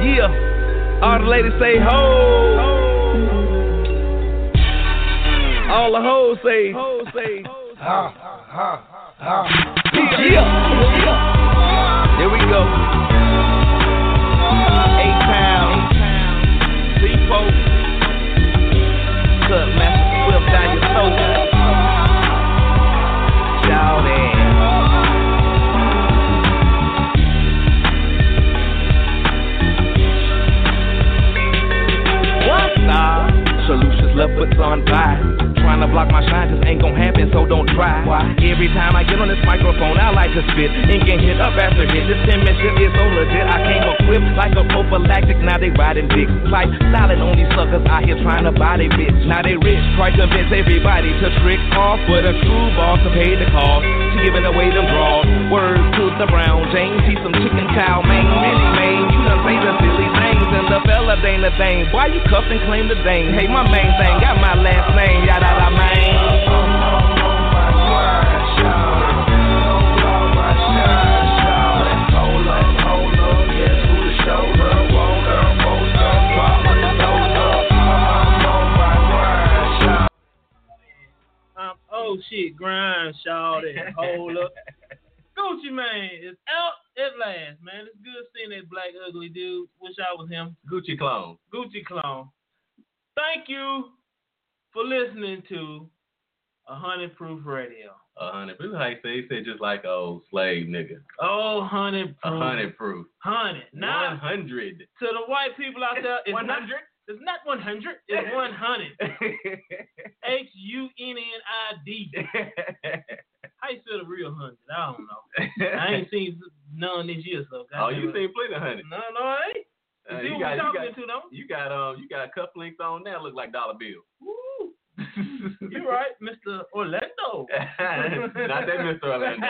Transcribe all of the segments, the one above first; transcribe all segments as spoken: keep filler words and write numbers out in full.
Yeah, all the ladies say ho. All the hoes say hoes say ha ha ha. Yeah, yeah. Here we go. A-Town, C-Folk, Cut Master Swift down your throat. Shout it. What? Nah, solutions left foot's on fire. Trying to block my shine just ain't gon' happen, so don't try. Why? Every time I get on this microphone, I like to spit. Ink and hit up after hit. This penmanship is so legit. I came equipped like a prophylactic. Now they riding dicks. Like silent on these suckers out here trying to buy they bitch. Now they rich. Try to convince everybody to trick off. But a true boss to pay the cost. She giving away them draws. Words to the Brown James. See some chicken cow, man. Really, man. You done say the silly things. And the fella ain't the thing. Why you cuff and claim the thing? Hey, my main thing got my last name. Yada. I I'm oh shit, grind, shout it, hold up. Gucci Mane is out at last, man. It's good seeing that black ugly dude. Wish I was him. Gucci clone. Gucci clone. Thank you for listening to A Hundred Proof Radio. A hundred proof. How you say? He said just like old slave nigga. Oh, hundred proof. A hundred proof. Hundred. Now, one hundred. To the white people out there, it's one hundred. Not, it's not one hundred. It's one hundred. H U N N I D. How you spell the real hundred? I don't know. I ain't seen none this year, so. Oh, you seen plenty of hundred. No, no, I ain't. Uh, See you, what got, we you, talking got, into, though? you got um you got cufflinks on there look like dollar bills. Woo. You're right, Mister Orlando. Not that Mister Orlando.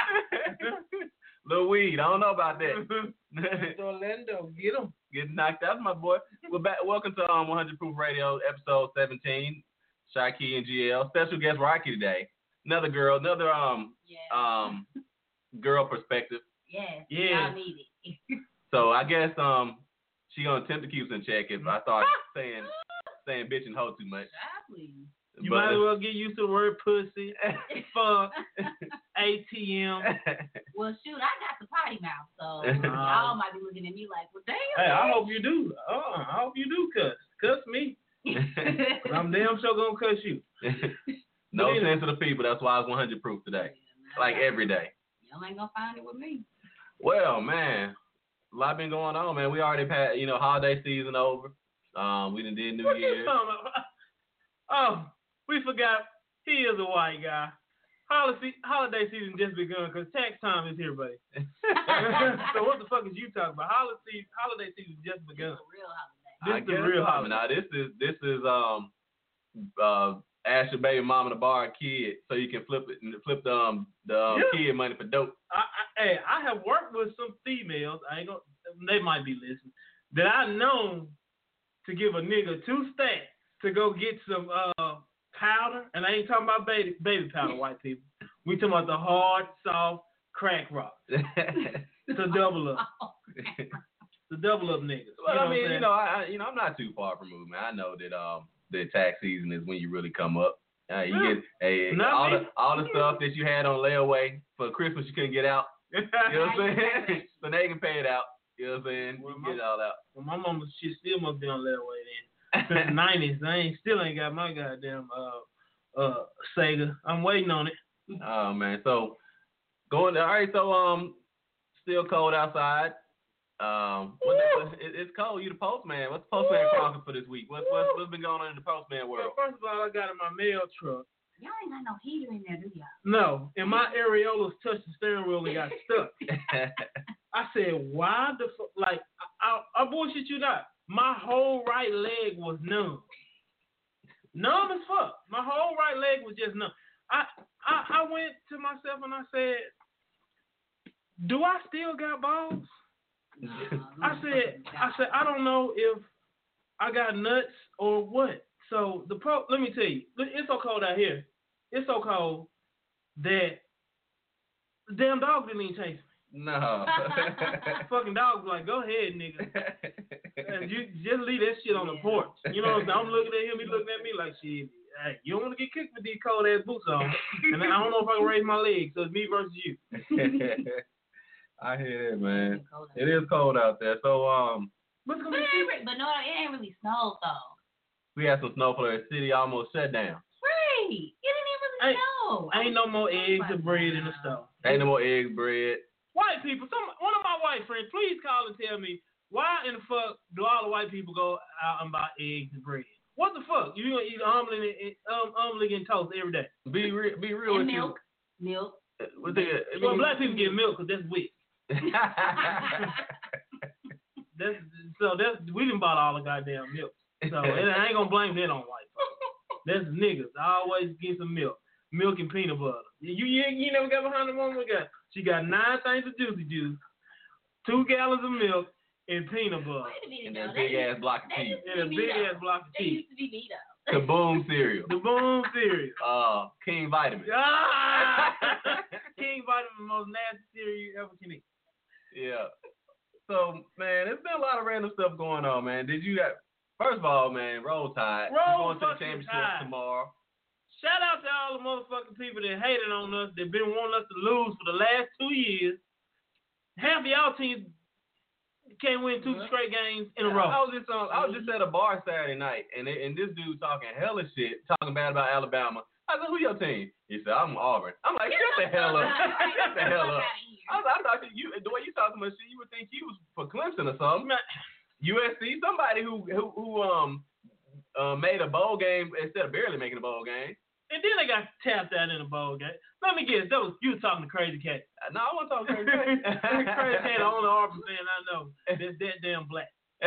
Lil Weed, I don't know about that. Mister Orlando, get him. Get knocked out, my boy. We're back. Welcome to um one hundred Proof Radio, episode seventeen. Sharky and G L. Special guest Rocky today. Another girl, another um yes. um girl perspective. Yes. Yeah. Y'all need it. So I guess um she gonna attempt to keep us in check if I start saying saying bitch and hoe too much. Exactly. You but, might as well get used to the word pussy, fuck, A T M. Well, shoot, I got the potty mouth, so y'all might be looking at me like, well, damn. Hey, I bitch. hope you do. Uh, I hope you do cuss. Cuss me. I'm damn sure gonna cuss you. No Yeah. sense to the people. That's why it's one hundred proof today. Like every day. Y'all ain't gonna find it with me. Well, man, a lot been going on, man. We already had, you know, holiday season over. Um, we done did New What Year's. you talking about? Oh, we forgot. He is a white guy. Holiday, holiday season just begun because tax time is here, buddy. So what the fuck is you talking about? Holiday, holiday season just begun. It's a real holiday. This I is the guess real so. holiday. Now this is this is um uh ask your baby mama to borrow a kid so you can flip it and flip the um the um, Yeah. kid money for dope. I, I, hey, I have worked with some females. I ain't gonna. They might be listening. That I known to give a nigga two stacks to go get some uh powder, and I ain't talking about baby baby powder, white people. We talking about the hard, soft crack rock to double up, to double up niggas. Well, you know I mean, what I'm you know, I, I you know I'm not too far removed, man. I know that um the tax season is when you really come up. Uh, you Yeah. get hey, Not all me. the all the stuff that you had on layaway for Christmas you couldn't get out. You know what I'm saying? So now you can pay it out. You know what I'm saying? Well, You my- can get it all out. Well, my mama, she still must be on layaway then. Since the nineties, I ain't still ain't got my goddamn uh uh Sega. I'm waiting on it. Oh man, so going all right. So um, still cold outside. Um, what the, it, it's cold. You the postman. What's the postman chronicle for this week? What's what's, what's been going on in the postman world? Well, first of all, I got in my mail truck. Y'all ain't got no heater in there, do y'all? No, and my areolas touched the steering wheel and got stuck. I said, why the fuck? Like, I, I, I bullshit you not. My whole right leg was numb. Numb as fuck. My whole right leg was just numb. I, I, I went to myself and I said, do I still got balls? I said, I said, I don't know if I got nuts or what. So the pro, let me tell you, it's so cold out here. It's so cold that the damn dog didn't even chase No. Fucking dog was like, go ahead, nigga. And you just leave that shit on the porch. You know what I'm saying? I'm looking at him, he looking at me like, shit, hey, you don't want to get kicked with these cold ass boots on. And I don't know if I can raise my legs, so it's me versus you. I hear that, man. It is cold out there. So, um, but, it ain't, but no, it ain't really snowed though. We had some snow for the city almost shut down. Right. It didn't even really ain't, snow. Ain't no more eggs or bread in the store. Ain't no more eggs, bread. White people, some one of my white friends, please call and tell me why in the fuck do all the white people go out and buy eggs and bread? What the fuck? You gonna eat omelet and um, omelet and toast every day? Be real, be real and with milk. you. Milk. Milk. The, well, black people get milk because that's wet. that's so that's we done bought all the goddamn milk. So and I ain't gonna blame that on white folks. That's niggas. I always get some milk, milk and peanut butter. You you, you never got behind the woman. Got she got nine things of juicy juice, two gallons of milk, and peanut butter. Wait a minute, and though. that big ass block of cheese. And a big ass block of They cheese. used to be me though. The Boom cereal. The Boom cereal. Uh, King Vitamin. Ah! King Vitamin, the most nasty cereal you ever can eat. Yeah. So, man, there's been a lot of random stuff going on, man. Did you have, first of all, man, Roll Tide. Roll We're going to the fucking championship Tide. tomorrow. Shout out to all the motherfucking people that hated on us, that been wanting us to lose for the last two years. Half of y'all teams can't win two straight games in a row. I was just on, I was just at a bar Saturday night, and it, and this dude talking hella shit, talking bad about Alabama. I said, "Who your team?" He said, "I'm Auburn." I'm like, "Shut the hell up! Shut the hell up!" I was, I thought that you, the way you talking about shit, you would think you was for Clemson or something. U S C, somebody who who, who um uh, made a bowl game instead of barely making a bowl game. And then they got tapped out in a bowl game. Let me guess, that was you were talking to Crazy Cat. No, I wasn't talking to Crazy Cat. Crazy Cat, the only Auburn fan I know that's that damn black.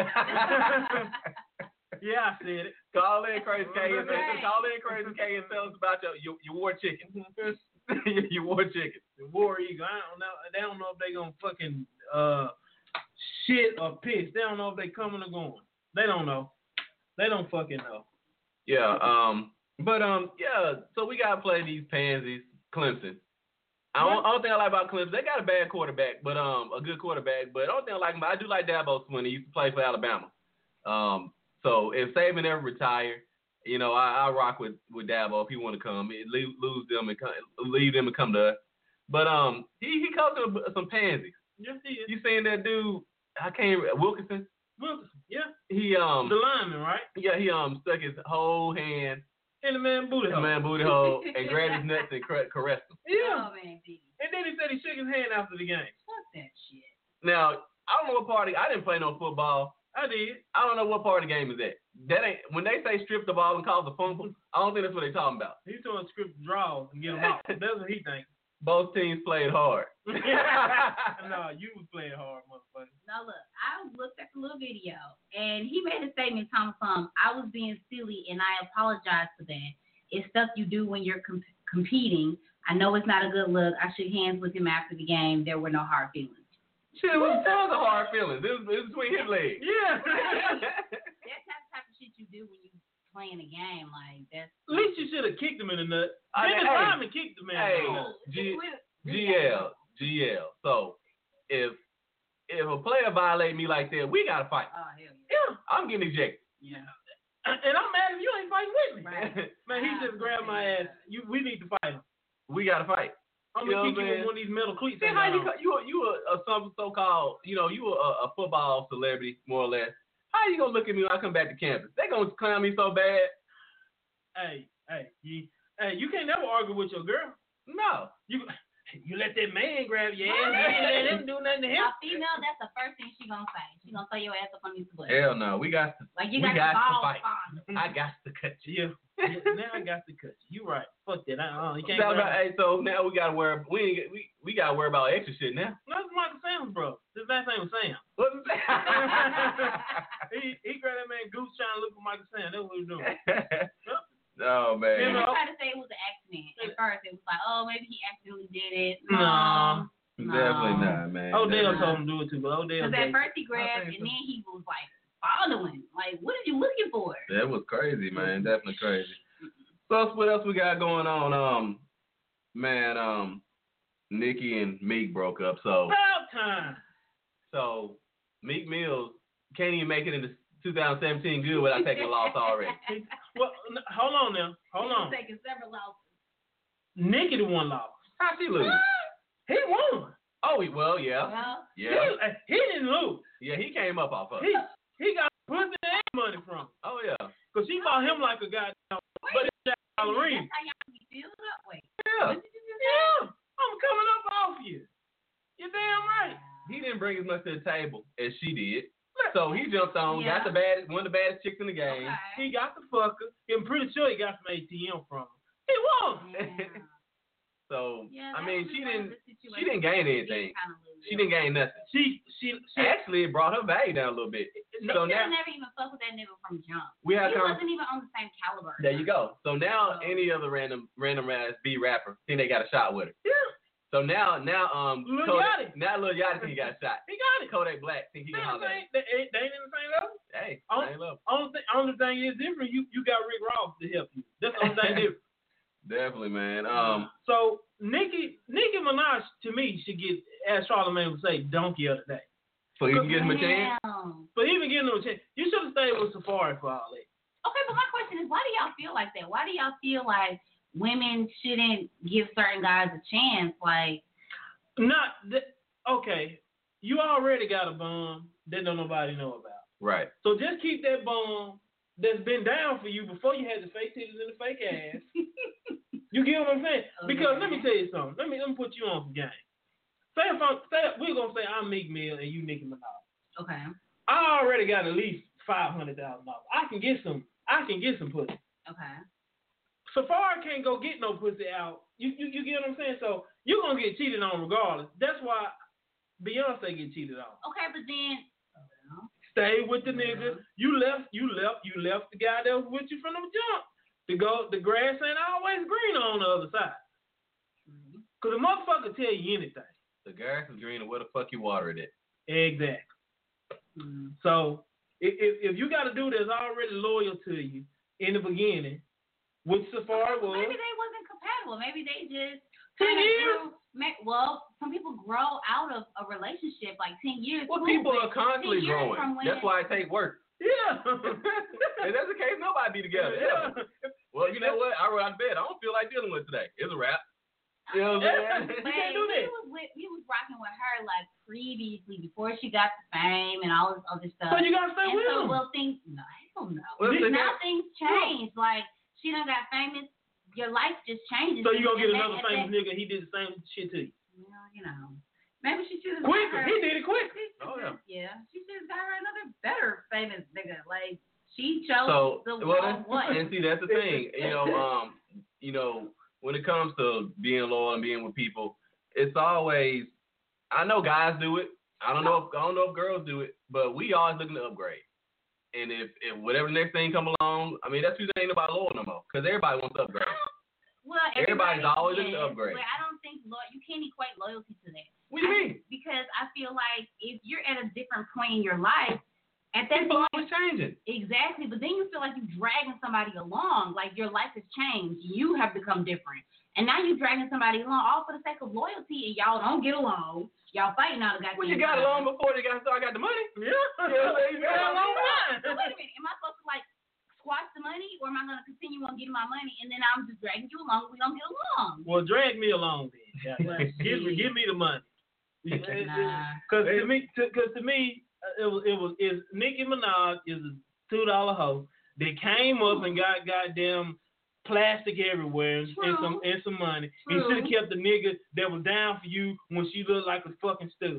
Yeah, I said it. Call in Crazy K and Right. call in Crazy K and tell us about your your, your war chicken. Your war chicken. The War Eagle. I don't know. They don't know if they gonna fucking uh shit or piss. They don't know if they coming or going. They don't know. They don't fucking know. Yeah. Um. But um. Yeah. So we gotta play these pansies, Clemson. I don't, I don't think I like about Clemson. They got a bad quarterback, but um, a good quarterback. But I don't think I like him. I do like Dabo when he used to play for Alabama. Um. So if Saban ever retire, you know, I I rock with, with Dabo if he want to come. Leave, lose them and come, leave them and come to us. But um, he he comes to some pansies. Yes, he is. You seen that dude? I can't. Wilkinson. Wilkinson. Yeah. He um. The lineman, right? Yeah, he um stuck his whole hand In the man booty in the hole. man booty hole and grabbed his nuts and cra- caressed him. Yeah. Oh man, baby. And then he said he shook his hand after the game. Fuck that shit. Now I don't know what part. Of, I didn't play no football. I did. I don't know what part of the game is that. That ain't when they say strip the ball and cause a fumble. I don't think that's what they're talking about. He's doing script draws and get him out. That's what he thinks. Both teams played hard. No, you was playing hard, motherfucker. No, look, I looked at the little video, and he made a statement, Thomas, um, I was being silly, and I apologize for that. It's stuff you do when you're comp- competing. I know it's not a good look. I shook hands with him after the game. There were no hard feelings. Shit, it was tons of hard feelings. It was, it was between his legs. Yeah. That's the type of shit you do when you playing a game. Like, that's... At least you should have kicked him in the nut. I mean, Dennis hey, Rodman kicked the man. hey, in the nut. G- GL, GL. So if if a player violate me like that, we gotta fight. Oh, hell yeah. Yeah. I'm getting ejected. Yeah. And I'm mad if you ain't fighting with me. Right. Man, he just grabbed my ass. You, we need to fight him. We gotta fight. I'm You know gonna kick what you I'm with one of these metal cleats. See I how got you on. ca- you a, you a, a some so-called you know you a, a football celebrity more or less. How you gonna look at me when I come back to campus? They gonna clown me so bad. Hey, hey, you, hey, you can't never argue with your girl. No. You, you let that man grab your ass. You ain't let him do nothing to him. Now, female, that's the first thing she gonna say. She gonna throw your ass up on these butt. Hell no. We got to. Like, you we got, got the to ball fight. spawn. I got to cut you. Yeah. yeah. Now I got to cut you. You right. Fuck that. I, uh, you can't. So, grab- hey, so now we gotta worry. We ain't, get- we we gotta worry about extra shit now. No, it's Michael Sam's bro. His last name was Sam. What's that? he he grabbed that man Goose trying to look for Michael Sam. That's what he was doing. No man. You They know- tried to say it was an accident. At first, it was like, oh, maybe he accidentally did it. No. Definitely not, man. Odell Definitely. told him to do it too, but Odell. Because at first he I grabbed, think and so. then he was like following. Like, what are you looking for? That was crazy, man. Definitely crazy. So what else we got going on? Um, man, um, Nicki and Meek broke up. So Well, what time? So Meek Mills can't even make it into two thousand seventeen good without taking a loss already. Well, n- hold on now. Hold on. He's taking several losses. Nikki the one loss. How'd she lose? He won. Oh, he, well, yeah. Well, Yeah. He, uh, he didn't lose. Yeah, he came up off of He it. he got pussy and money from her. Oh, yeah. Because she bought him like a goddamn but it's that's ballerina. how y'all be feeling up. Wait. Yeah. What did you just say? Yeah. I'm coming up off you. You're damn right. He didn't bring as much to the table as she did. So he jumped on, Yeah. got the baddest, one of the baddest chicks in the game. Okay. He got the fucker. I'm pretty sure he got some A T M from her. He won. Yeah. So Yeah, I that mean, was she one of didn't, the she situations didn't gain where anything. kinda lose. She didn't gain nothing. She she she Actually, it brought her value down a little bit. They So should now have never even fucked with that nigga from jump. we have He come. wasn't even on the same caliber. There you go. So now So- any other random random ass B rapper think they got a shot with her. Yeah. So now now um Lil Kodak, Yachty. now Lil Yachty think he got a shot. He got it. Kodak Black think he can They, holler. at ain't- him. they, ain't- they ain't in the same level. Hey, Oh. same level. Only thing, only thing is different. You you got Rick Ross to help you. That's the only thing different. Definitely, man. Um, So Nicki Nicki Minaj to me should get, as Charlamagne would say, donkey of the day. so you can give him a chance. Damn. But even getting him a chance, you should have stayed with Safari for all that. Okay, but my question is, why do y'all feel like that? Why do y'all feel like women shouldn't give certain guys a chance? Like, Not that, okay. You already got a bum that don't nobody know about. Right. So just keep that bum that's been down for you before you had the fake titties and the fake ass. You get what I'm saying? Because let me tell you something. Let me let me put you on some game. Say if I'm say we're gonna say I'm Meek Mill and you Nicki Minaj. okay, I already got at least five hundred thousand dollars. I can get some. I can get some pussy. okay. Safari can't go get no pussy out. You you, you get what I'm saying? So you're gonna get cheated on regardless. That's why Beyonce get cheated on. Okay, but then, Stay with the nigga. You left. You left. You left the guy that was with you from the jump. To go, the grass ain't always green on the other side. Cause the motherfucker tell you anything. The grass is green, and where the fuck you water it at? Exactly. mm, So if, if if you got a dude that's already loyal to you in the beginning, which Safari was, maybe they wasn't compatible. Maybe they just ten kinda years. grew- ma- Well, some people grow out of a relationship like ten years. Well, cool, people but are constantly ten years growing. from when- That's why it takes work. Yeah. If that's the case, nobody be together. Yeah. Yeah. Well, you know what? I rolled out of bed. I don't feel like dealing with today. It's a wrap. You know what I'm saying? You But can't do we that. was with, we was rocking with her like previously before she got the fame and all this other stuff. So you gotta stay and with so, him. well, things no, hell no. Well, Did- listen, Now things change. Like she done got famous. Your life just changes. So you gonna get And another that- famous and nigga? He did the same shit to you. that- Well, you know, maybe she should have Quicker. Her, He did it quick. she Oh, yeah. yeah, she should have got her another better famous nigga. Like she chose So, the well, wrong one. and see, that's the thing. You know, um, you know, when it comes to being loyal and being with people, it's always. I know guys do it. I don't know. If, I don't know if girls do it, but we always looking to upgrade. And if, if whatever next thing come along, I mean, that's who ain't nobody loyal no more, because everybody wants to upgrade. Well, Everybody's everybody- always looking to yes, upgrade. But I don't think lo- you can't equate loyalty to that. What do you I- mean? Because I feel like if you're at a different point in your life, at that People point, always changing. exactly. But then you feel like you're dragging somebody along, like your life has changed. You have become different, and now you're dragging somebody along all for the sake of loyalty, and y'all don't get along. Y'all fighting all the goddamn Well, you got time. along before they got started. Got the money. Yeah. Yeah, you got a long time. So wait a minute, am I supposed to like squash the money, or am I gonna continue on getting my money, and then I'm just dragging you along? We don't get along. Well, drag me along then. Well, give me, shit. give me the money. Nah. Because to me, because to me, uh, it was it was is Nicki Minaj is a two dollar hoe that came up and got goddamn plastic everywhere and, and some and some money. And True. should have kept the nigga that was down for you when she looked like a fucking stud.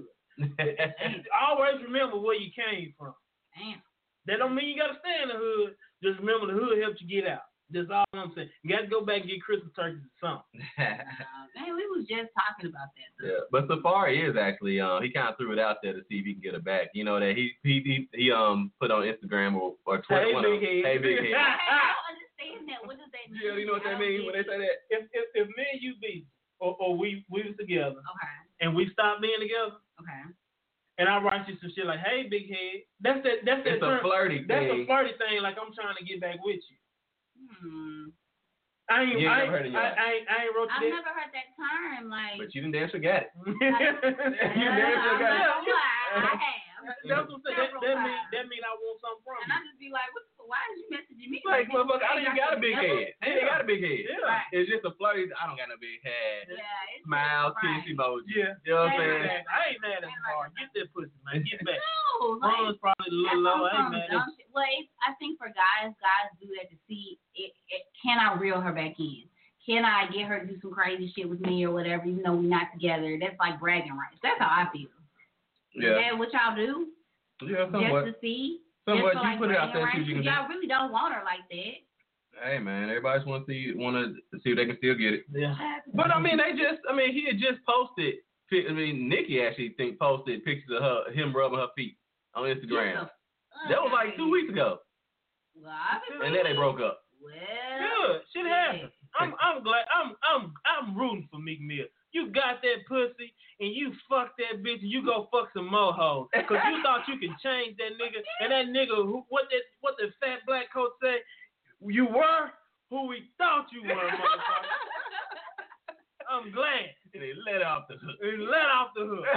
Always remember where you came from. Damn. That don't mean you gotta stay in the hood. Just remember the hood helped you get out. That's all I'm saying. You got to go back and get Christmas turkeys or something. Uh, man, we was just talking about that. Though. Yeah, but Safari is actually um he kind of threw it out there to see if he can get it back. You know that he he he, he um put on Instagram or or Twitter. Hey, one of them, big head. Hey big head. I don't understand that. What does that mean? Yeah, you know what I that don't means get when they it. say that? If if if me and you be or, or we we was together Okay. and we stopped being together Okay. and I write you some shit like, hey big head, that's that that's that It's a term- flirty that's thing. a flirty thing. Like I'm trying to get back with you. Hmm. I ain't, You ain't I, never heard ain't, of I, your I, ain't, I ain't wrote I've that. never heard that term. Like, But you done damn sure got it. like, You damn sure I'm got not it. gonna lie, I have. That's what I'm saying. That, Several that mean times. that mean I want something from And you. I just be like, what the, why is you messaging me? Like, Like, motherfucker, I you don't even got a big together? head. I ain't got a big head. Yeah. Right. It's just a flirty. I don't got no big head. Yeah, it's Smile, right. kiss emoji. Yeah. You know what I'm Yeah, saying? right. I ain't mad at the bar. Get that pussy, man. Get back. No, like, Fun's probably a little that's low. I ain't some mad dumb at shit. Well, it's, I think for guys, guys do that to see it, it. Can I reel her back in? Can I get her to do some crazy shit with me or whatever, even though we're not together? That's like bragging rights. That's how I feel. Yeah. Is that what y'all do? Yeah, Just somewhat. to see? Somewhat. Just for, You like, put it out bragging there, see rights? what you can 'Cause do. y'all really don't want her like that. Hey man, everybody just want to see want to see if they can still get it. Yeah. But I mean, they just I mean, he had just posted. I mean, Nikki actually think posted pictures of her him rubbing her feet on Instagram. That was like two weeks ago, Well, obviously. and then they broke up. Well, Good. Shit happened. I'm I'm glad I'm I'm I'm rooting for Meek Mill. You got that pussy and you fuck that bitch and you go fuck some more hoes. Cause you thought you could change that nigga and that nigga who what that what the fat black coat say, you were who we thought you were, motherfucker. I'm glad. And they let off the hook. He let off the hook.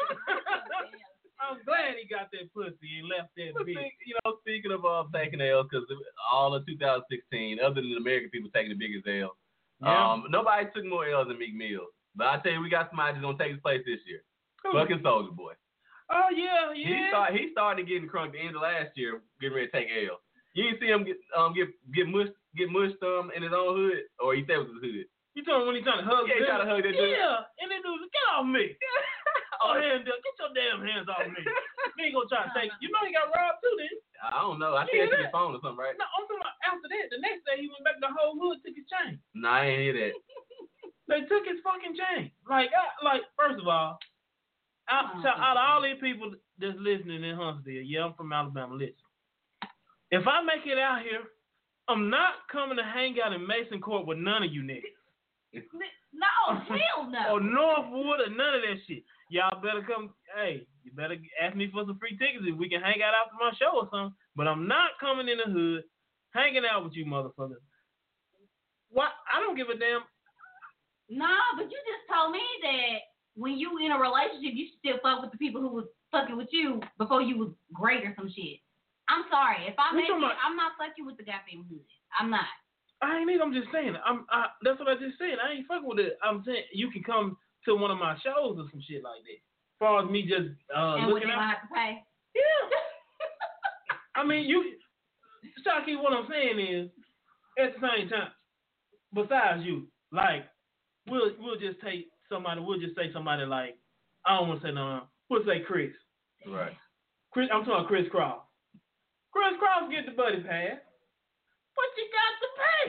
I'm glad he got that pussy and left that But bitch. speak- you know, speaking of uh, taking L's, because all of two thousand sixteen, other than the American people taking the biggest L, Yeah. um, nobody took more L's than Meek Mill. But I tell you, we got somebody that's gonna take his place this year. Who? Fucking Soulja Boy. Oh yeah, He yeah. start he started getting crunk the end of last year, getting ready to take L. You didn't see him get um get get mushed get mushed um in his own hood, or he said it was his hood. You told him when he trying to hug Yeah, he the tried to hug that dude. Yeah, and that dude said, get off me. Oh, hand up. Get your damn hands off me. He ain't gonna try to take. You know he got robbed too, then. I don't know. I You think hear it's his phone or something, right? No, I'm talking about after that. The next day he went back to the whole hood, took his chain. Nah, I ain't hear that. They took his fucking chain. Like, I, like first of all, out, Oh, so out of all these people that's listening in Huntsville, yeah, I'm from Alabama. Listen, if I make it out here, I'm not coming to hang out in Mason Court with none of you niggas. No, hell no. Or Northwood or none of that shit. Y'all better come. Hey, you better ask me for some free tickets if we can hang out after my show or something. But I'm not coming in the hood, hanging out with you motherfuckers. What? I don't give a damn. No, but you just told me that when you in a relationship, you should still fuck with the people who was fucking with you before you was great or some shit. I'm sorry. If I What make you it, talking about? I'm not fucking with the goddamn hood. I'm not. I ain't even. I'm just saying. I'm. I, that's what I just said. I ain't fucking with it. I'm saying you can come to one of my shows or some shit like that. As far as me just uh, and what looking they out. gonna have to pay? Yeah. I mean, you, Shocky, what I'm saying is, at the same time, besides you, like, we'll we'll just take somebody. We'll just say somebody like, I don't want to say no. We'll say Chris. Right. Chris. I'm talking Chris Cross. Chris Cross get the buddy pass. But you got to pay.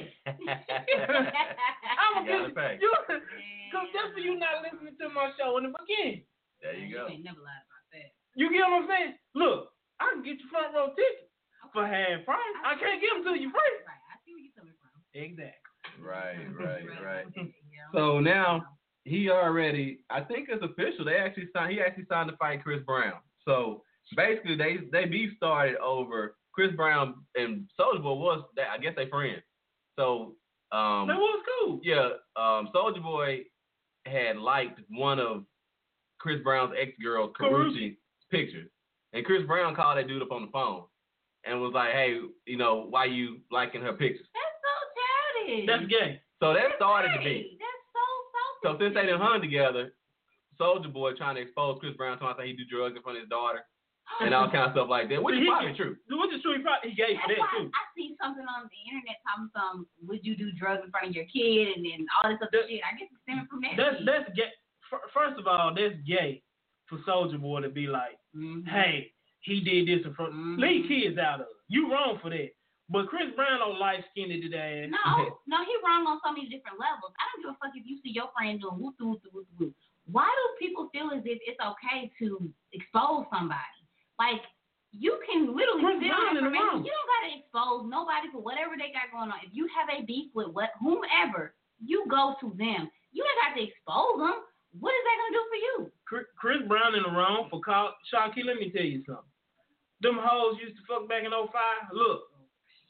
I'm You gotta just, pay. you, cause just for you not listening to my show in the beginning. There you go. ain't never lied about that. You get what I'm saying? Look, I can get you front row tickets for half price. I can't give them to you free. Right. I see where you're coming from. Exactly. Right, right, right. Yeah. So now he already, I think it's official. They actually signed. He actually signed to fight Chris Brown. So basically, they they beef started over Chris Brown and Soulja Boy was. I guess they friends. So um, That was cool. yeah, um, Soulja Boy had liked one of Chris Brown's ex girls, Karrueche's pictures, and Chris Brown called that dude up on the phone and was like, "Hey, you know, why you liking her pictures?" That's so childish. That's gay. So that started the Right. beef. That's so So selfish. since they done hung together, Soulja Boy trying to expose Chris Brown, talking about he do drugs in front of his daughter and all kind of stuff like that, which is He- probably true. Which is true. He probably he gay for That's that why too. I see something on the internet talking some, would you do drugs in front of your kid and then all this other That- shit. I guess it's stemming from that. That's shit. that's gay. F- First of all, that's gay for Soulja Boy to be like, hey, he did this in front. Mhm. Leave kids out of it. You wrong for that. But Chris Brown don't light skinned to ass. No, no, he wrong on so many different levels. I don't give a fuck if you see your friend doing whoop whoop whoop whoop. Why do people feel as if it's okay to expose somebody? Like, you can literally Chris steal Brown in the information. wrong. You don't gotta expose nobody for whatever they got going on. If you have a beef with what whomever, you go to them. You don't have to expose them. What is that gonna do for you? Chris- Chris Brown in the wrong for call. Shocky, let me tell you something. Them hoes used to fuck back in oh five. Look,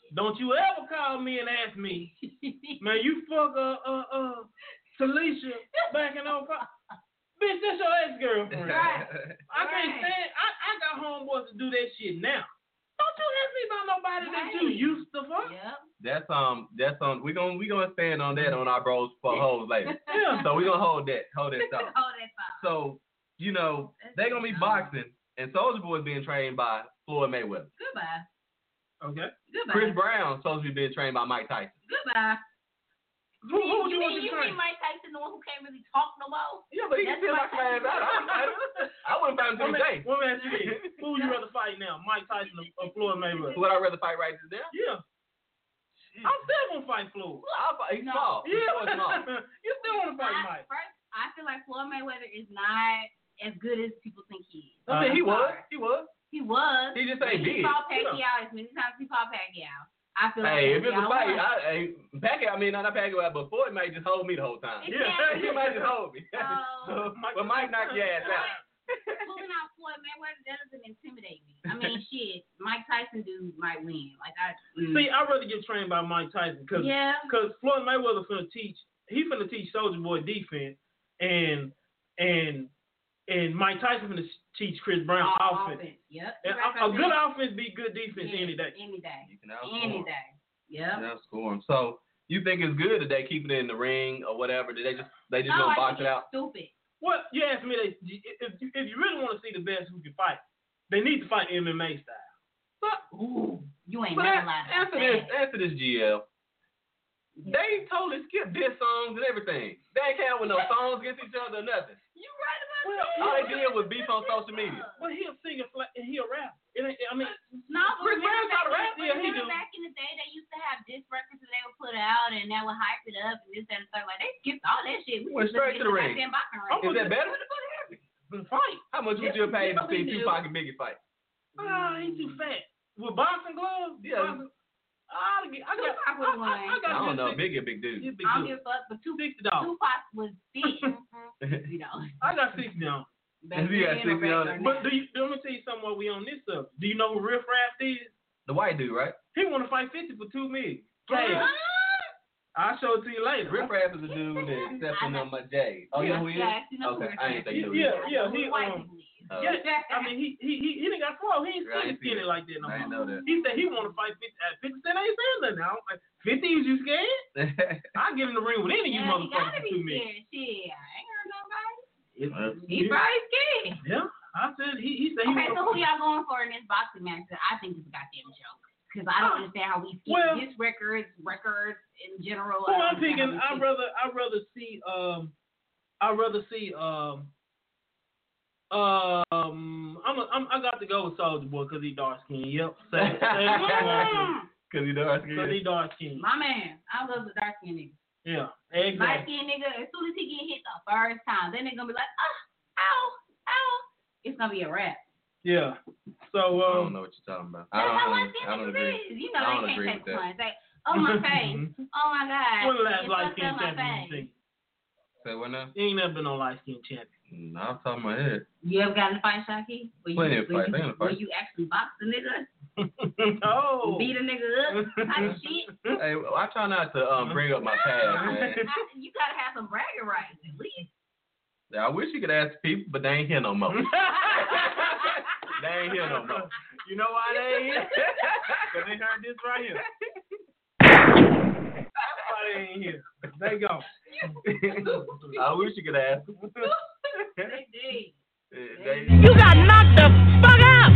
Don't you ever call me and ask me, man, you fuck uh uh uh Talisha back in oh five. Bitch, that's your ex-girlfriend. Right. I can't Right. stand I, I got homeboys to do that shit now. Don't you ask me about nobody that you Right. used to fuck. Yep. That's um that's on we gonna we gonna stand on that on our bros for hoes later. Yeah. So we gonna hold that hold that thought. Hold that thought. So you know That's they gonna be dumb. boxing and Soulja Boy is being trained by Floyd Mayweather. Goodbye. Okay. Goodbye. Chris Brown supposed to be being trained by Mike Tyson. Goodbye. Who, who would you, you want mean, to you train? mean Mike Tyson, the one who can't really talk no more? Yeah, but he can That's still Mike knock your ass out. I wouldn't fight him. I wouldn't fight him to Let this me, day. let me ask you this. Who would you rather fight now, Mike Tyson or, or Floyd Mayweather? Would I rather fight right now? Yeah. I'm still gonna fight Floyd. I'll fight. He's No. small. He's Yeah. so small. You still wanna fight I, Mike? first, I feel like Floyd Mayweather is not as good as people think he is. I mean, he Uh, was. sorry. He was. He was. He just When ain't he big. fought Pacquiao as many times as he fought Pacquiao. I feel like Hey, if it's a Pacquiao fight, won. I, hey, Pacquiao, I mean, not Pacquiao, but Floyd might just hold me the whole time. It Yeah. can't- He might just hold me. So- But Mike knock your ass out. Pulling out Floyd Mayweather, that doesn't intimidate me. I mean, shit, Mike Tyson dude might win. Like I. Mm. See, I'd rather get trained by Mike Tyson because Yeah. Floyd Mayweather finna teach. He finna teach Soulja Boy defense, and and and Mike Tyson finna teach Chris Brown All offense. offense. Yep. And Right a, a there. good offense beat good defense Yeah, any day. Any day. You can outscore Any him. day. Yep. You can outscore him. So you think it's good that they keep it in the ring or whatever? Did they just they just No, gonna I box think it it's out? stupid. Well, you asked me that if if you really want to see the best who can fight, they need to fight M M A style. But, Ooh, you ain't but never an- lied about answer this, that. answer this, G L. They totally skipped diss songs and everything. They ain't came out with no songs against each other or nothing. You right about Well, that. All they did was beef on social media. But he'll sing and flat, and he'll rap. It ain't, I mean, No, but Chris remember Brown's back, not a rap. but Yeah, he remember do. back in the day, they used to have diss records that they would put out, and that would hype it up, and this, that, and the third. Like, they skipped all that shit. We Went just straight to the ring. goddamn boxing I'm Is ring. that better? the fight. How much would you have paid to see Tupac and Biggie fight? Ah, he too fat. With boxing gloves? Yeah. Boxing, I, I, I got, I, Tupac was I, I I got don't know. six- Biggie a big dude. he's a big I don't dude. give a fuck, but Tupac, Sixty dollars. Tupac was big. You know. I got sixty dollars. Back He got then or sixty on back it. or But now. do you, let me tell you something while we on this subject. Do you know who Riff Raff is? The white dude, right? He want to fight fifty for two million. Cash. What? I'll show it to you later. Riff Raff is a dude that stepping on my J. Oh, you know who he is? Yeah, you know who Okay, Riff I ain't Raff think you knew who he Yeah, is. yeah, I know he, who white um, people is. Uh, Yeah, I mean, he he he, he done got swole. He ain't Yeah, I skinny ain't see skinny that. like that no I didn't more. know that. He said he want to fight fifty. At fifty Cent ain't saying nothing now. Like, fifty, is you scared? I get in the ring with any of you Yeah, he motherfuckers gotta for be two million. scared. Shit, I ain't heard nobody. It's- He yeah. probably scared. Yeah, I said he he said he Okay, so wanna- who y'all going for in this boxing match? I think it's a goddamn joke. Because I don't understand how we skip Well- this records, records in general. Who I don't I'm understand picking? how we I'd skip- rather I'd rather see um I'd rather see um um I'm a, I'm I got to go with Soulja Boy because he dark skin. Yep, same same Mm, Cause he dark because he skin. dark skin. My man, I love the dark skinned nigga. Yeah, Light exactly. skinned nigga, as soon as he get hit the first time, then they gonna be like, ah, ow, ow. It's gonna be a wrap. Yeah. So I don't um. know what you're talking about. I That's how don't, light I skinned don't niggas agree. is. You know, I don't they agree can't with take that. one. Say, oh my face. Oh my God. When the last It's light fucked skin up my champion you face. seen? Say what now? You ain't never been on light skin champion. No, I'm talking about head. You ever got in a fight, Shocky? Where Plenty you, of where fights, you, plenty of where fights. you actually box the nigga, Oh. beat a nigga up, type shit. Hey, I try not to um bring up my past, man. I, you gotta have some bragging rights at least. I wish you could ask people, but they ain't here no more. They ain't here no more. You know why they ain't here? Because they heard this right here. That's why they ain't here. They go. I wish you could ask them. They did. They- You got knocked the fuck out.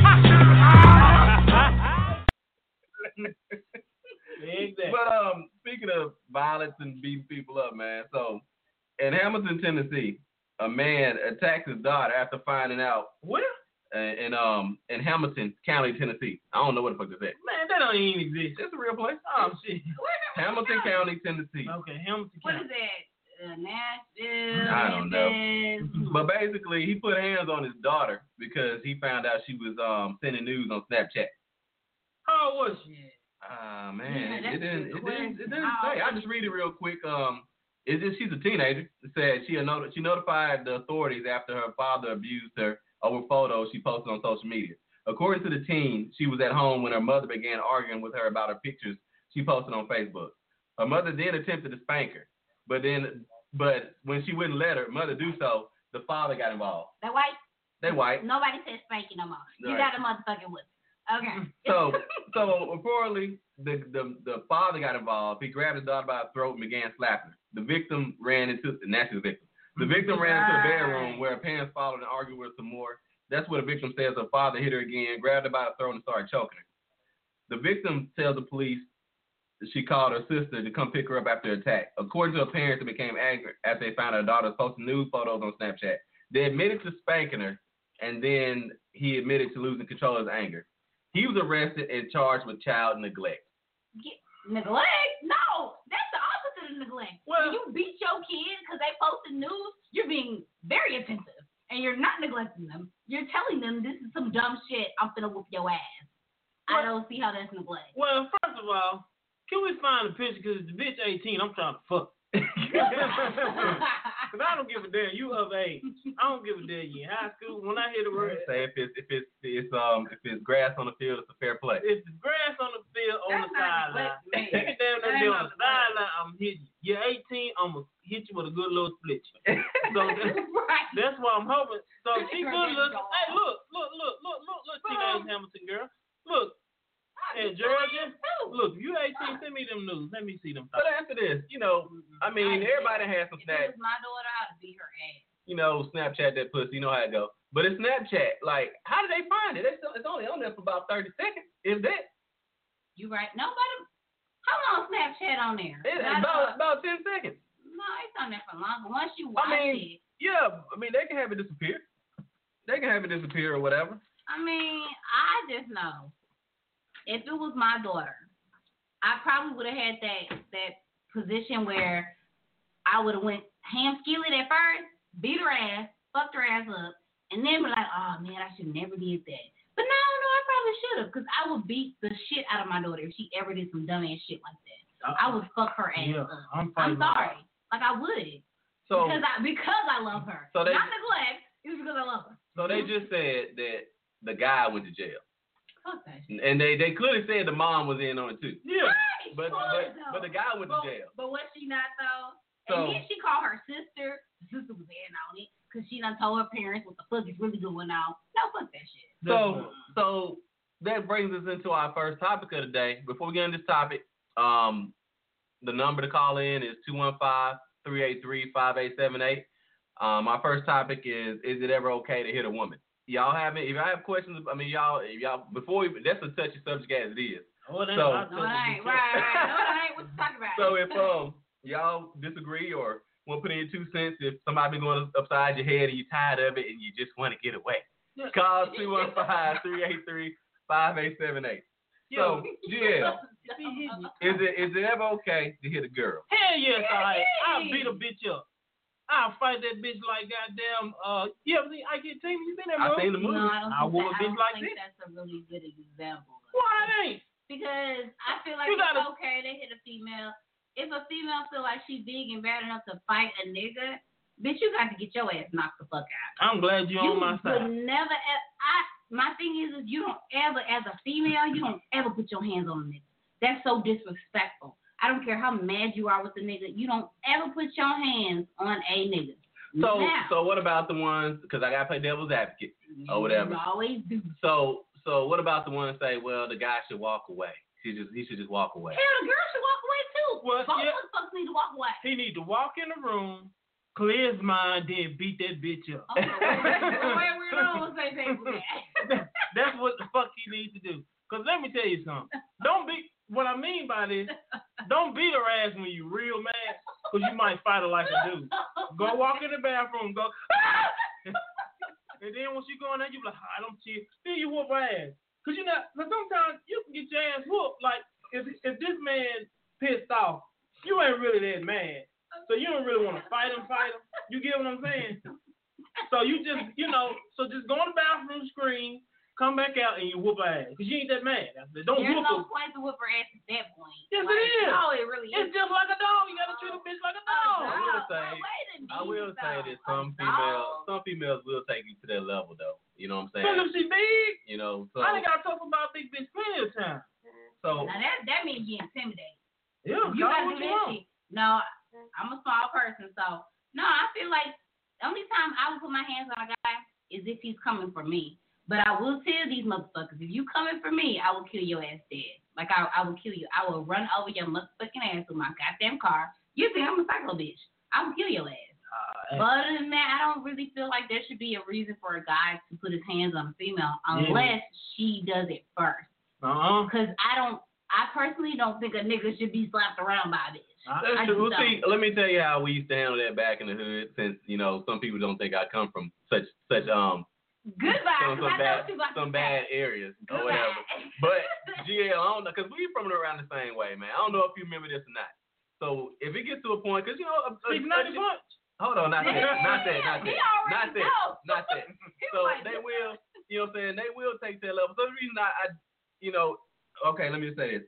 Exactly. But um, speaking of violence and beating people up, man. So in Hamilton, Tennessee, a man attacked his daughter after finding out Where? uh, in um in Hamilton County, Tennessee. I don't know what the fuck is that. Man, that don't even exist. It's a real place. Oh, shit. Hamilton County, Tennessee. Okay, Hamilton What County. is that? Uh, Nashville. I don't know. Memphis? But basically, he put hands on his daughter because he found out she was um sending news on Snapchat. How old was she? Ah Yeah, man, that's it didn't, a it good didn't, it question. didn't How say. old I just read it real quick. Um, it's just she's a teenager. It said she not- she notified the authorities after her father abused her over photos she posted on social media. According to the teen, she was at home when her mother began arguing with her about her pictures she posted on Facebook. Her mother then attempted to spank her, but then, but when she wouldn't let her mother do so, the father got involved. They white? They white. Nobody said spanking no more. You Right. got a motherfucking whip. Okay. So, so reportedly, the, the the father got involved. He grabbed his daughter by the throat and began slapping her. The victim ran into, and that's the victim. The victim ran into the bedroom where her parents followed and argued with her some more. That's where the victim says her father hit her again, grabbed her by the throat, and started choking her. The victim tells the police that she called her sister to come pick her up after the attack. According to her parents, they became angry as they found her daughter posting nude photos on Snapchat. They admitted to spanking her, and then he admitted to losing control of his anger. He was arrested and charged with child neglect. Get, neglect? No, that's the opposite of neglect. Well- when you beat your kid because they posted news, you're being very attentive. And you're not neglecting them. You're telling them this is some dumb shit. I'm finna whoop your ass. I Well- don't see how that's neglect. Well, first of all, can we find a picture? Because the bitch eighteen, I'm trying to fuck. Because I don't give a damn. You of age. I don't give a damn. You in high school. When I hear the word, Say if it's if it's it's um if it's grass on the field, it's a fair play. if the grass on the field on That's the not sideline, neglect to me. every damn That that ain't on no the sideline, I'm hitting you. You're eighteen, I'm going to hit you with a good little split. So that's, Right. that's why I'm hoping. So she Girl, good there you looking. go. Hey, look, look, look, look, look, look, teenage Hamilton girl. Look, and Georgia, look, if you eighteen, send me them news. Let me see them. But after this, you know, I mean, everybody has some If snap, it was my daughter, I'd beat her ass. you know, Snapchat that pussy, you know how it go. But it's Snapchat. Like, how did they find it? It's, it's only on there for about thirty seconds. Is that? You right? Nobody. How long Snapchat on there? It's Not about a- about ten seconds. No, it's on there for longer. Once you watch I mean, it, yeah. I mean, they can have it disappear. They can have it disappear or whatever. I mean, I just know if it was my daughter, I probably would have had that that position where I would have went ham skillet at first, beat her ass, fucked her ass up, and then be like, oh man, I should never did that. But no, no, I probably should have, because I would beat the shit out of my daughter if she ever did some dumb ass shit like that. I would fuck her ass Yeah, up. I'm I'm fighting. sorry. Like I would. So because I because I love her. So they- Not neglect, it's because I love her. so they just said that the guy went to jail, Fuck that shit. and they they clearly said the mom was in on it too. Yeah. Right, But she but was, though. but the guy went to But, jail. but was she not though? So- And then she called her sister. The sister was in on it because she done told her parents what the fuck is really going on. No, fuck that shit. So so that brings us into our first topic of the day. Before we get into this topic, um, the number to call in is two one five, three eight three, five eight seven eight. Um, our first topic is: is it ever okay to hit a woman? Y'all have it? If y'all have questions, I mean, y'all, if y'all before we, that's a touchy subject as it is. Oh, it ain't So- my No, it touch, ain't. it's Right, your- right. No, it ain't. What you talking about? So if um y'all disagree or want to put in your two cents, if somebody been going upside your head and you tired of it and you just want to get away, call two one five, three eight three, five eight seven eight. So, yeah, is it is it ever okay to hit a girl? Hell yes, Yeah, I yeah. I'll beat a bitch up. I'll fight that bitch like goddamn. Uh, you ever seen I Get Team? You been there, I bro? seen the movie. No, I don't I think, want a that, I bitch don't like think this. that's a really good example. Why it ain't? Because I feel like You it's gotta- okay to hit a female. If a female feel like she's big and bad enough to fight a nigga, bitch, you got to get your ass knocked the fuck out. I'm glad you're You on my would side. never. e- I my thing is, is you don't ever, as a female, you don't ever put your hands on a nigga. That's so disrespectful. I don't care how mad you are with the nigga. You don't ever put your hands on a nigga. So now, so what about the ones? Because I gotta play devil's advocate. or whatever. You always do. So so what about the ones that say, well, the guy should walk away? He just he should just walk away. Hell, the girl should walk away too. Well, Both yeah. motherfuckers need to walk away. He need to walk in the room, clear his mind, then beat that bitch up. Okay, where we're on the same page with that. That's what the fuck he needs to do. Cause let me tell you something. Don't beat. What I mean by this, don't beat her ass when you real mad, cause you might fight her like a dude. Go walk in the bathroom, go, ah! And then when she go in there, you be like, ah, don't chill. Then you whoop her ass. Cause you know, cause sometimes you can get your ass whooped. Like if if this man pissed off, you ain't really that mad. So you don't really want to fight him, fight him. You get what I'm saying? So you just, you know, so just go in the bathroom, scream, come back out, and you whoop her ass. Cause you ain't that mad. Don't There's whoop no her. point to whoop her ass at that point. Yes, like, it is. No, it really It's is. just like a dog. You gotta treat a bitch like a dog. I will Oh, say- wait a minute. I will so. say that some A females, dog. some females will take you to that level though. You know what I'm Because saying? if she big, You know, so I think I talk about big bitch plenty of times. so Now that that means you intimidated. Yeah, You call gotta what do you that want. shit. No, I'm a small person, so no, I feel like the only time I would put my hands on a guy is if he's coming for me. But I will tell these motherfuckers, if you coming for me, I will kill your ass dead. Like I, I will kill you. I will run over your motherfucking ass with my goddamn car. You think I'm a psycho bitch? I will kill your ass. Uh, But other than that, I don't really feel like there should be a reason for a guy to put his hands on a female unless she does it first. uh-huh. Because I don't, I personally don't think a nigga should be slapped around by a bitch. that's I true. just See, don't. let me tell you how we used to handle that back in the hood. Since you know, some people don't think I come from such such um Goodbye. some, 'cause some I know bad what you about some to say. bad areas or Goodbye. whatever. But G L, I don't know, cause we from around the same way, man. I don't know if you remember this or not. So if it gets to a point, cause you know, a, a, Big a, Nutty Bunch. hold on, not that, not that, not He that, already not that, knows. not that. He So like, they will, you know what I'm saying? They will take that level. So the reason I, I, you know, okay, let me just say this.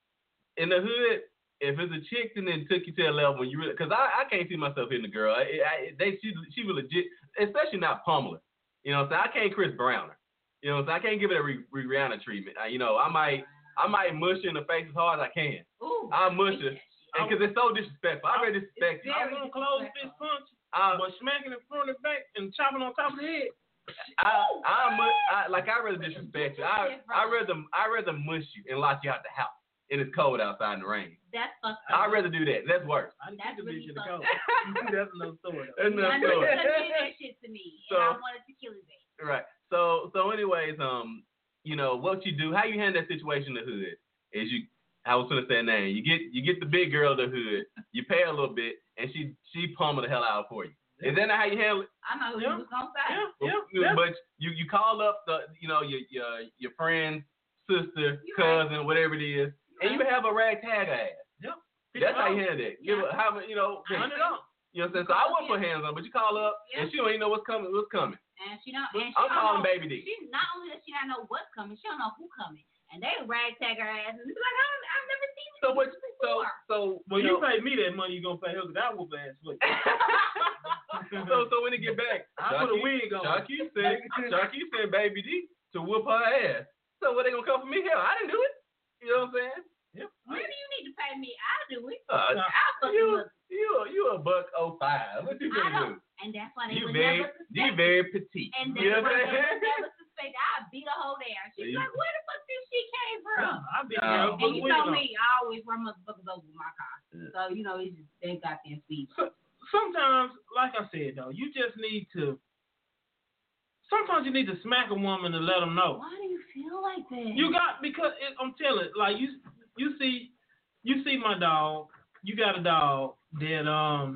In the hood, if it's a chick and then took you to a level when you really, because I, I can't see myself hitting the girl. I, I, they she she was legit, especially not pummeling. You know what I'm saying? I can't Chris Brown her. You know what I'm saying? I can't give it a re, re Rihanna treatment. I, you know, I might I might mush her in the face as hard as I can. Ooh, I'll mush her because it's so disrespectful. I really disrespect you. I want close fist punch, I, but smacking in front of the back and chopping on top of the head. I, I, mu- I like I rather disrespect you. I I rather I rather mush you and lock you out the house and it's cold outside in the rain. That's fucked I'd up. rather do that. That's worse. I That's the bitch really in the fucked coat. That's another story though. That's I another knew you story. did that shit to me, So- and I wanted to kill his ass. Right. So so anyways, um, you know, what you do, how you handle that situation in the hood is you I was gonna say a name. You get you get the big girl in the hood, you pay her a little bit, and she she pummel the hell out for you. Is that not how you handle it? I know who Yeah. you was gonna say. Yeah, But, yeah, yeah. but you, you call up the you know your your your friend's sister, You cousin, whatever it is, and you have a rag tag her ass. Yeah. That's how you handle it. Give her, Yeah. have a, you know, Run it on. you know what I'm saying. So I won't put hands on, but you call up Yeah. and she don't even know what's coming. What's coming? And she don't. And she I'm don't calling know, Baby D. She not only does she not know what's coming, she don't know who coming, and they rag tag her ass and be like, I don't, I've never seen this So what? So before. so Well, you you know, pay me that money, you gonna pay her because I whoop her ass with. so so when it get back, I put a wig on. Sharky sent Sharky sent Baby D to whoop her ass. So what they gonna come for me? Hell, I didn't do it. You know what I'm saying? Yep. Maybe you need to pay me. I'll do it. Uh, I'll fucking you look. you you a buck oh five. What you I gonna do? don't. And that's why they You would very never you suspect. very petite. And You know that's what why I'm they saying? would never suspect. I beat a whole damn. She's Yeah. like, where the fuck this shit came from? I be No. girl, put And a you wig know on. me, I always run motherfuckers over with my car. Yeah. So, you know, it's just, they got their speed. Sometimes, like I said though, you just need to. Sometimes you need to smack a woman and let them know. Why do you feel like that? You got because it, I'm telling, like you, you see, you see my dog. You got a dog that um,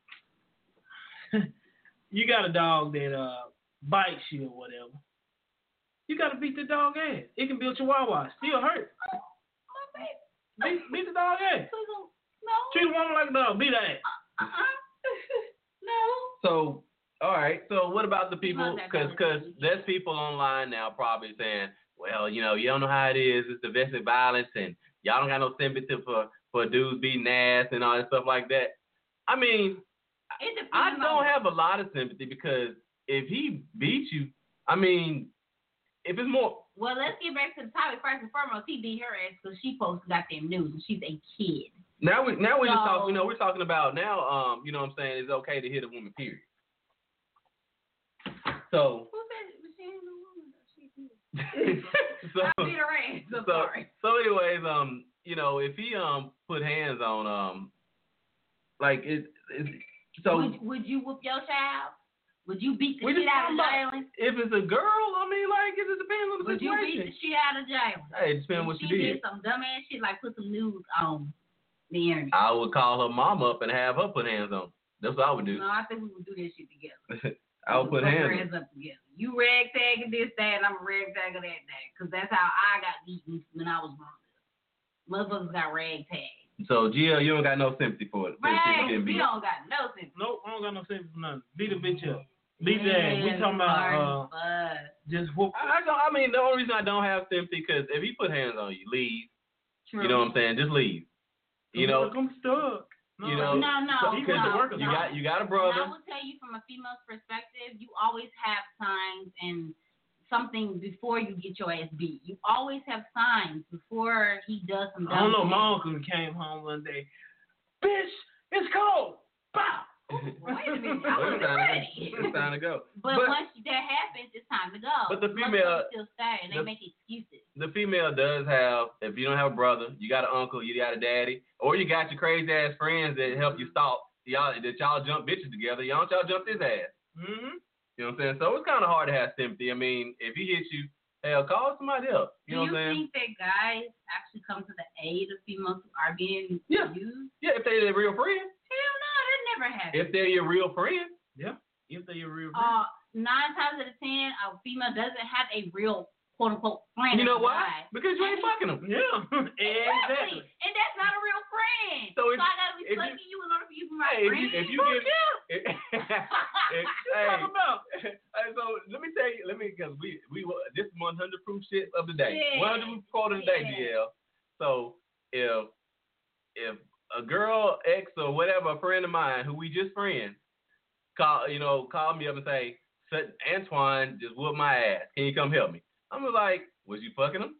you got a dog that uh bites you or whatever. You gotta beat the dog ass. It can be a chihuahua, still hurt. My baby. Beat, beat the dog ass. Please don't. No. Treat a woman like a dog. Beat her ass. Uh-uh. No. So, all right. So, what about the people? Love that Because because melody. there's people online now probably saying, well, you know, you don't know how it is. It's domestic violence, and y'all don't got no sympathy for for dudes beating ass and all that stuff like that. I mean, It depends I on- don't have a lot of sympathy because if he beats you, I mean, if it's more. Well, let's get back to the topic. First and foremost, he beat her ass because she posted goddamn news and she's a kid. Now we now we're just So- talking. You know, we're talking about now. Um, you know what I'm saying? It's okay to hit a woman. Period. So. Who said it? She ain't no woman. She did. so, I beat her ass. I'm so, sorry. so anyways, um, you know, if he um put hands on um, like it, it so would, would you whoop your child? Would you beat the We shit just out of talking Jalen? if it's a girl, I mean, like it just depends on the Would you beat situation. the shit out of Jalen? Hey, it depends If what she you did. did some dumb ass shit like put some news on the internet. I would call her mom up and have her put hands on. That's what I would do. No, I think we would do this shit together. I would put Put hands. our hands up together. You rag tagging this, that, and I'm a rag tagger that, that. Because that's how I got beaten when I was growing up. Motherfuckers got rag tagged. So, G L, you don't got no sympathy for it. for the shit Right. getting We beat. don't got no sense. Nope, I don't got no sense for nothing. Beat a bitch up. Beat the ass. We talking about uh, just whoop. I, I, don't, I mean, the only reason I don't have sympathy because if he put hands on you, leave. True. You know what I'm saying? Just leave. You know, I'm stuck. No, you know, no, no, so, he cause couldn't no, work you no. got you got a And brother. I will tell you from a female's perspective, you always have signs and something before you get your ass beat. You always have signs before he does some dumb I don't know. shit. My uncle came home one day. Bitch, it's cold. Bow. Wait a minute, I Well, wasn't it's time to go. ready. It's time to go. But, But- once that happens, it's time to go. But the Most female- folks still stay and they the- make excuses. The female does have, if you don't have a brother, you got an uncle, you got a daddy, or you got your crazy ass friends that help you stalk y'all, that y'all jump bitches together. Y'all don't y'all jump his ass. Mm-hmm. You know what I'm saying? So it's kind of hard to have sympathy. I mean, if he hits you, hell, call somebody else. You Do know you what I'm saying? think that guys actually come to the aid of females who are being Yeah. used? Yeah, if they're their real friend. Hell no, that never happened. If they're your real friend. Yeah. If they a real uh, nine times out of ten, a female doesn't have a real quote unquote friend. You know as a why? guy. Because you ain't fucking them. Yeah. Exactly. exactly. And that's not a real friend. So if- I gotta be if you- fucking you in order for you to be my Hey, if friend. you, if you Fuck give, you. if, if, What you hey, talking about? hey, so let me tell you, let me, because we, we, this is one hundred proof shit of the day. Yeah. one hundred proof quote of the day, Yeah. G L. So if, if a girl, ex, or whatever, a friend of mine who we just friends, call, you know, call me up and say, Antoine just whooped my ass. Can you come help me? I'm like, was you fucking him?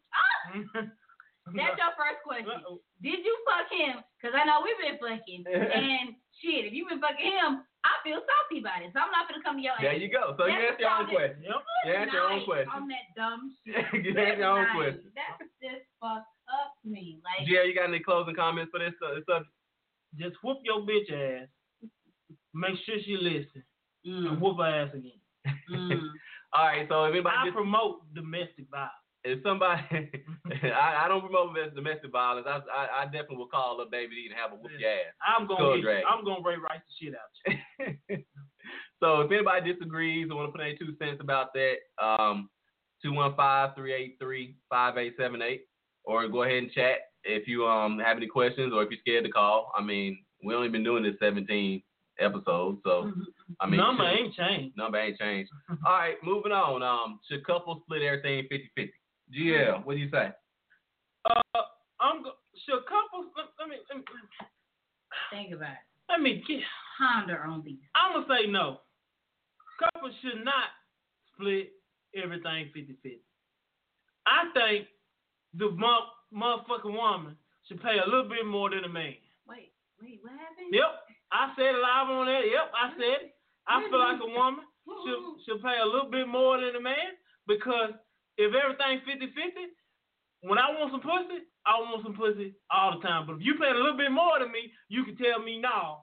That's your first question. Did you fuck him? Because I know we've been fucking. And shit, if you've been fucking him, I feel salty about it. So I'm not going to come to your There ass. you go. So you That's answer your own what y'all question. Yep. You answer your own Nice question. On that dumb shit. You answer your own Nice. question. That's just fucked up to me. Like, G L, you got any closing comments for this uh, subject? Just whoop your bitch ass. Make sure she listen. mm, And whoop her ass again. mm. All right, so if anybody I just, promote domestic violence. if somebody, I, I don't promote this domestic violence. I, I, I definitely will call up Baby D and have her whoop your ass. I'm Skull gonna get drag. you, I'm gonna Ray Rice the shit out you. So if anybody disagrees or want to put any two cents about that, um, two one five, three eight three, five eight seven eight, or go ahead and chat if you um have any questions or if you're scared to call. I mean, we only been doing this seventeen episodes, so I mean, Number should- ain't changed. Number ain't changed. All right, moving on. Um, should couples split everything fifty-fifty? G L, what do you say? Uh, I'm go- should couples let, let me let me Think about it. let me get. Ponder on these. I'm gonna say no. Couples should not split everything fifty-fifty. I think the mo- motherfucking woman should pay a little bit more than a man. Wait, wait, what happened? Yep, I said it live on there. Yep, I said it. I feel like a woman should should pay a little bit more than a man because if everything fifty-fifty, when I want some pussy, I want some pussy all the time. But if you pay a little bit more than me, you can tell me no.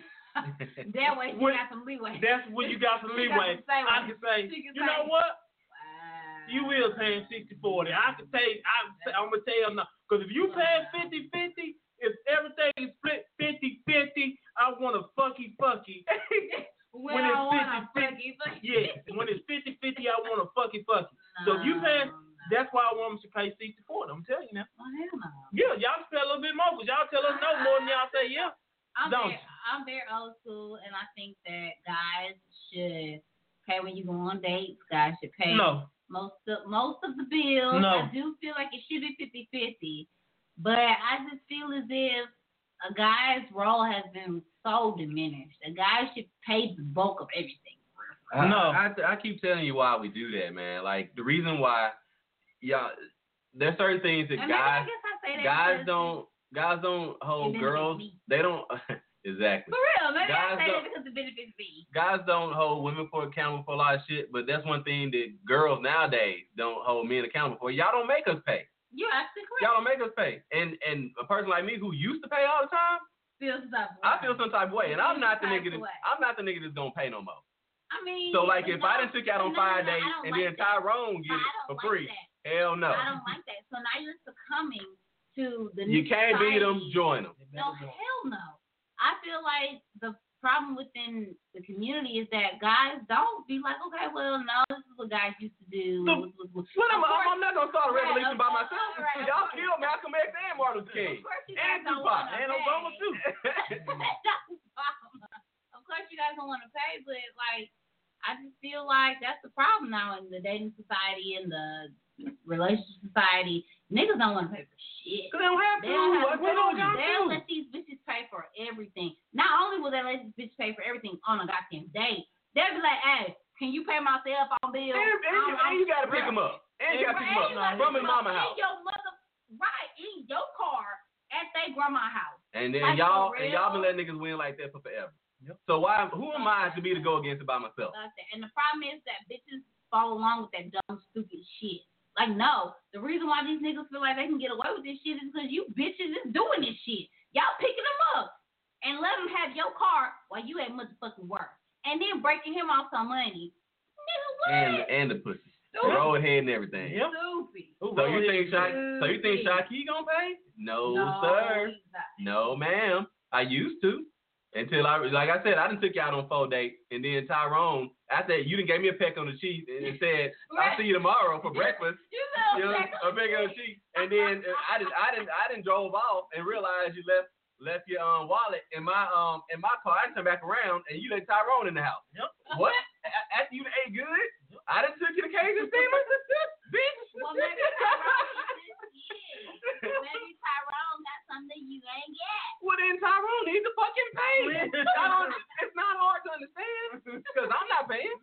That way she When- got some leeway. That's when you got some She got leeway. some say I can say, She can you say- know what? Wow. You will pay sixty forty. I can take, I, I'm going to tell you no. Because if you pay fifty-fifty, if everything is split fifty-fifty, I want to fucky fucky. Well, when it's I wanna fifty-fifty, fuck you, fuck you. Yeah, when it's fifty-fifty, I want to fucky fucky. So if you pay, No, no. that's why a woman should pay sixty forty. I'm telling you now. Oh, hell no. Yeah, y'all should pay a little bit more because y'all tell us no more than y'all say yeah. I'm Don't very, I'm very old school, and I think that guys should pay when you go on dates. Guys should pay No. most of most of the bills. No. I do feel like it should be fifty-fifty, but I just feel as if a guy's role has been so diminished. A guy should pay the bulk of everything. I, No. I, I, I keep telling you why we do that, man. Like the reason why, y'all, there's certain things that And maybe I guys guess I say that guys because don't guys don't hold It benefits girls. me. They don't exactly. For real, maybe Guys I say don't- that because the benefits me. Guys don't hold women for accountable for a lot of shit, but that's one thing that girls nowadays don't hold men accountable for. Y'all don't make us pay. You're actually correct. Y'all don't make us pay. And and a person like me who used to pay all the time, Feel some type of I way. feel some type of way. And I'm not the Type nigga that, of way. I'm not the nigga that's gonna pay no more. I mean, So like but if I no, done took you out on no, no, five no, I days don't and like then that. Tyrone get I it don't for like free, that. hell no. I don't like that. So now you're succumbing to the You new can't beat them, society. join them. No, hell no. I feel like the problem within the community is that guys don't be like, okay, well, no, this is what guys used to do. So- This was what- Well, I'm, Of course- I'm not gonna start a Right, revolution of by course, myself. right, of Y'all course. killed Malcolm X and Martin Luther King Of course you guys and don't Tupac wanna And pay. Obama too. Of course you guys don't want to pay, but like, I just feel like that's the problem now in the dating society and the relationship society. Niggas don't want to pay for shit. Cause they don't have to. They don't have Like, to. we don't got They'll to. let these bitches pay pay for everything. Not only will they let this bitch pay for everything on a goddamn date, they'll be like, hey, can you pay my cell phone bill? And, and, you, and you gotta pick him up. And you gotta pick him up from his mama house. In your mother, right, in your car at their grandma house. And then like y'all and y'all been letting niggas win like that for forever. Yep. So why? Who am I to be to go against it by myself? And the problem is that bitches follow along with that dumb, stupid shit. Like, no, the reason why these niggas feel like they can get away with this shit is because you bitches is doing this shit. Y'all picking them up and let them have your car while you at motherfucking work, and then breaking him off some money. Nigga, what? And and the pussy, roadhead and everything. Yep. Stupid. So you think Sha- so you think Shaki gonna pay? No, No, sir. he's not. No, ma'am. I used to. Until I, like I said, I done took you out on four dates, and then Tyrone, I said, you done gave me a peck on the cheek and said, I'll see you tomorrow for breakfast. You You know, know, a peck on the cheek, and then I didn't, I didn't, I didn't drove off and realized you left, left your um wallet in my um in my car. I turned back around and you let Tyrone in the house. Yep. What? A- After you ate good, yep. I done took you to Cajun Steamer, bitch. well, maybe Tyrone needs this shit. Maybe Tyrone got something you ain't get. Well, then Tyrone needs to fucking pay. I don't, it's not hard to understand because I'm not paying.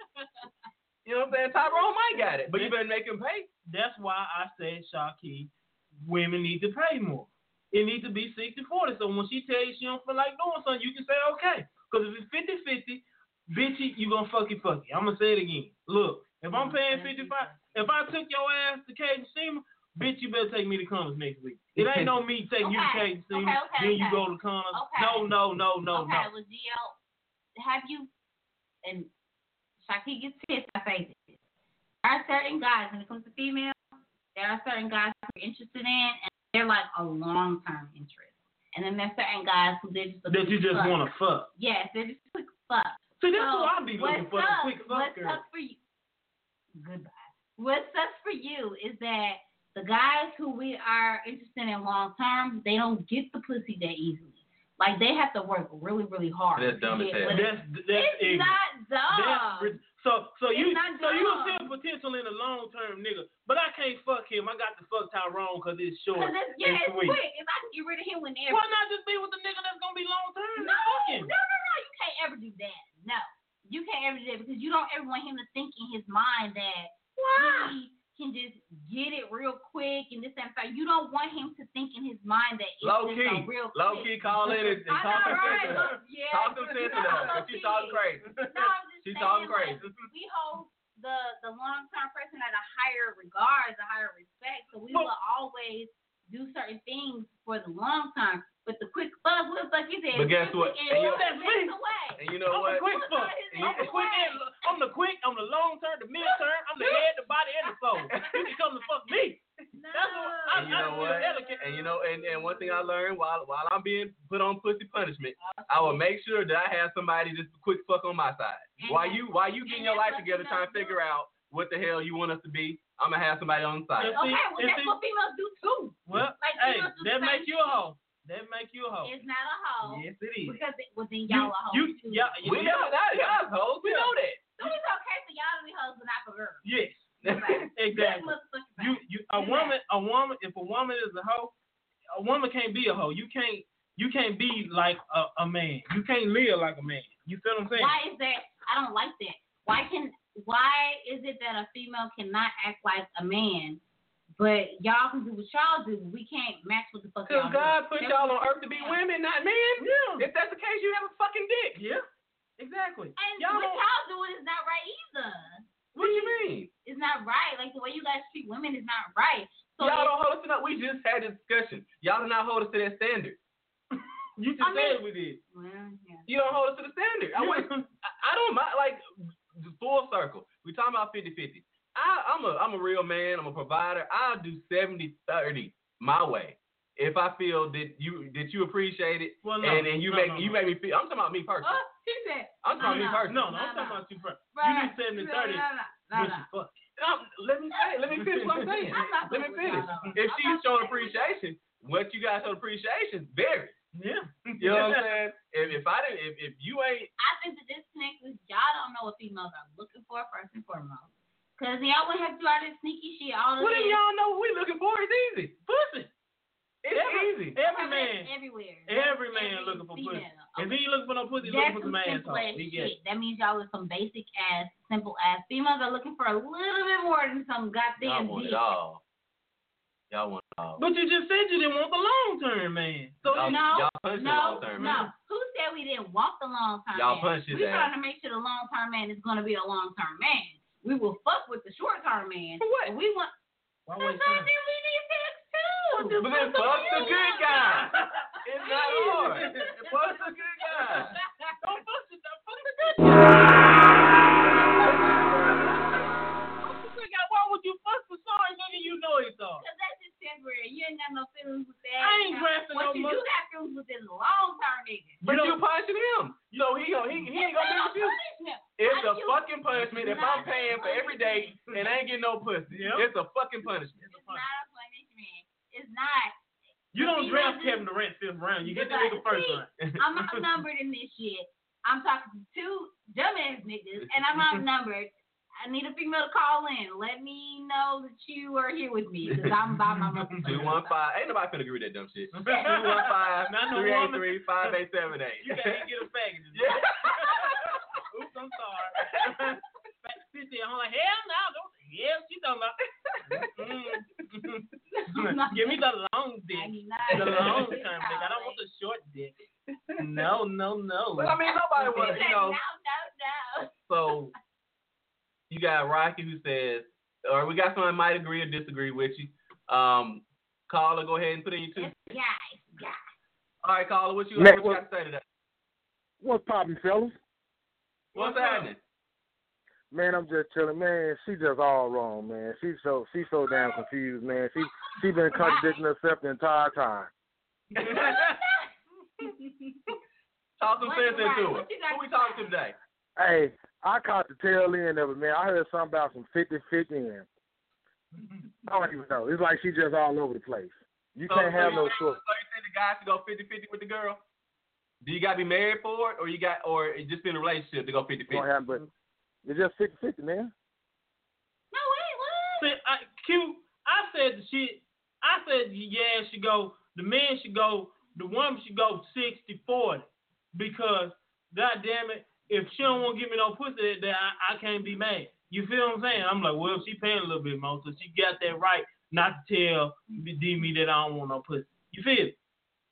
You know what I'm saying? Tyrone might got it, but you better make him pay. That's why I said, Shaki, women need to pay more. It needs to be sixty forty. So when she tells you she don't feel like doing something, you can say, okay. Because if it's fifty fifty, bitchy, you going to fuck it, fuck it. I'm going to say it again. Look, if I'm paying fifty-five, if I took your ass to Cajun Steamer, bitch, you better take me to Connors next week. It ain't no me taking okay. you to Cajun Steamer, okay, okay, then you okay. go to Connors. Okay. No, no, no, no, okay, no. well, Gio, have you, and Shaki gets pissed, I say this. There are certain guys, when it comes to females, there are certain guys who are interested in, and they're like a long-term interest. And then there's certain guys who they're just a That you just fuck. want to fuck. Yes, they're just quick fuck. See, that's So, what I be looking for, sucks, a quick fuck what girl. sucks for you? Goodbye. What sucks for you is that the guys who we are interested in long term, they don't get the pussy that easily. Like they have to work really, really hard. That's dumb as hell. That's, that's it's ignorant. not dumb. That's, so so It's you not so you dumb. see a potential in the long term nigga, but I can't fuck him. I got to fuck Tyrone because it's short. Cause it's, yeah, and it's sweet. quick. If I can get rid of him whenever. Why not just be with the nigga that's gonna be long term? No, no, no, no. You can't ever do that. No, you can't ever do that because you don't ever want him to think in his mind that he can just get it real quick and this and that. You don't want him to think in his mind that it's Low just key, a real low quick. key, call in and, and I talk know, some right? sense to her. Look, yeah, Talk some you sense to know, her, low because she key. talking crazy. No, I'm just She saying, talking like, crazy. we hold the the long term person at a higher regard, a higher respect, so we But- will always do certain things for the long term. But the quick fuck, what the fuck is it? But guess what? And And you- That's me. away. And you know I'm what? a quick What's fuck. up, his I'm the ass quick. away? And, I'm the quick. I'm the long term, the mid term. I'm the head, the body, and the soul. You can come to fuck me. No. That's what I, And you I know feel what? elegant. And you know, and, and one thing I learned while while I'm being put on pussy punishment, I will make sure that I have somebody just quick fuck on my side. While you while you getting your life together trying to figure out what the hell you want us to be, I'm gonna have somebody on the side. Yeah. Okay, well And that's see- what females do too. Well, Like, hey, females do the that same make you a shit. hoe. That make you a hoe. It's not a hoe. Yes, it is. Because it was in You, y'all a hoe you, too. yeah, We know that, y'all hoes. We know that. So it's okay for y'all to be hoes, but not for girls. Yes, Right. exactly. That's motherfucking You, right. you, a woman, a woman. If a woman is a hoe, a woman can't be a hoe. You can't, you can't be like a, a man. You can't live like a man. You feel what I'm saying? Why is that? I don't like that. Why can? Why is it that a female cannot act like a man, but y'all can do what y'all do? We can't match what the fuck y'all Because God do. put That's y'all on what- earth to be women, not men. Yeah. If that's the case, you have a fucking dick. Yeah. Exactly. And Y'all what don't- y'all doing is not right either. What do you mean? It's not right. Like the way you guys treat women is not right. So Y'all if- don't hold us to that. We just had a discussion. Y'all do not hold us to that standard. You just I mean- said we did. well, yeah. You don't hold us to the standard. I, went, I, I don't mind, like, the full circle. We talking about fifty-fifty. I, I'm a I'm a real man. I'm a provider. I'll do seventy thirty my way. If I feel that you that you appreciate it, Well, no, and then you no, make no, you no. make me feel. I'm talking about me personally. Oh, he said. I'm talking about me no, personally. No, no, I'm No, talking no. about you first. Right. You do seventy thirty No, no, no, when no. you fuck. Um, let me say. Let me finish what I'm saying. I'm not Let me fucking with finish. y'all, though. If I'm she's not showing fucking with appreciation, what you guys show appreciation varies. Yeah. You know what I'm saying? If if I didn't, if, if you ain't, I think the disconnect is y'all don't know what females are looking for first and foremost. Cause y'all wouldn't have to do all this sneaky shit all the what if time. y'all know what we looking for? It's easy. Pussy. It's Every, easy. every Okay, man. that's everywhere. Every every man looking for pussy. If he ain't looking for no pussy, looking for some asshole. He shit. That means y'all are some basic ass, simple ass females are looking for a little bit more than some goddamn Y'all want dick. it all. Y'all want it all. But you just said you didn't want the long term man. So y'all, no, y'all punch no, the long term no. man. Who said we didn't want the long term man? Y'all punch his We ass. trying to make sure the long term man is gonna be a long term man. We will fuck with the short term man. For what? We want. Why Because waste I time? think we need sex too. But then fuck the good guy. It's not hard. Fuck the good guy. Don't fuck the, don't fuck the good guy. Fuck the good guy. Why would you fuck the sorry nigga you know he saw? Because that's just temporary. You ain't got no feelings with that. I ain't drafting What no you mother- do have feelings with is long term nigga. But you punching him. So he he, he ain't gonna be with you. It's a fucking punishment if I'm paying for every day and I ain't getting no pussy. Yep. It's a fucking punishment. It's not a punishment. It's not. You don't See, draft niggas- Kevin Durant fifth round. You get the Because, nigga first see, round. I'm outnumbered in this shit. I'm talking to two dumbass niggas, and I'm outnumbered. I need a female to call in. Let me know that you are here with me, because I'm by my motherfucker. Two one five. Ain't nobody finna agree with that dumb shit. Two Two one five Not no three eight woman. three five eight seven eight. You can't get a package. Yeah. Oops, I'm sorry. Fifty. I'm like, hell no, don't. Yeah, she talking about. Mm. Give me the long dick. The long term dick. I don't want the short dick. No, no, no. But I mean, nobody wants, you know. No, no, no. So you got Rocky who says, or we got someone that might agree or disagree with you. Um, Caller, go ahead and put in your two. Guys, guys. All right, Caller, what you, Man, what you got to say to that? What's poppin', fellas? What's What's up? happening? Man, I'm just chilling. Man, she just all wrong, man. She's so she's so damn confused, man. She she been contradicting herself the entire time. Talk some What- sense right, into what it. you got Who we to talking say? to today? Hey, I caught the tail end of it, man. I heard something about some fifty-fifty in. I don't even know. It's like she just all over the place. You So- can't so have you- no So short. you think the guy should go fifty-fifty with the girl? Do you got to be married for it, or you got, or it just be in a relationship to go fifty-fifty? Don't have, but it's just fifty-fifty, man. No, wait, what? See, I, Q, I said the shit. I said, yeah, she go, the man should go, the woman should go sixty forty. Because, God damn it, if she don't want to give me no pussy, then I, I can't be mad. You feel what I'm saying? I'm like, well, if she paying a little bit more, so she got that right not to tell D me that I don't want no pussy. You feel it?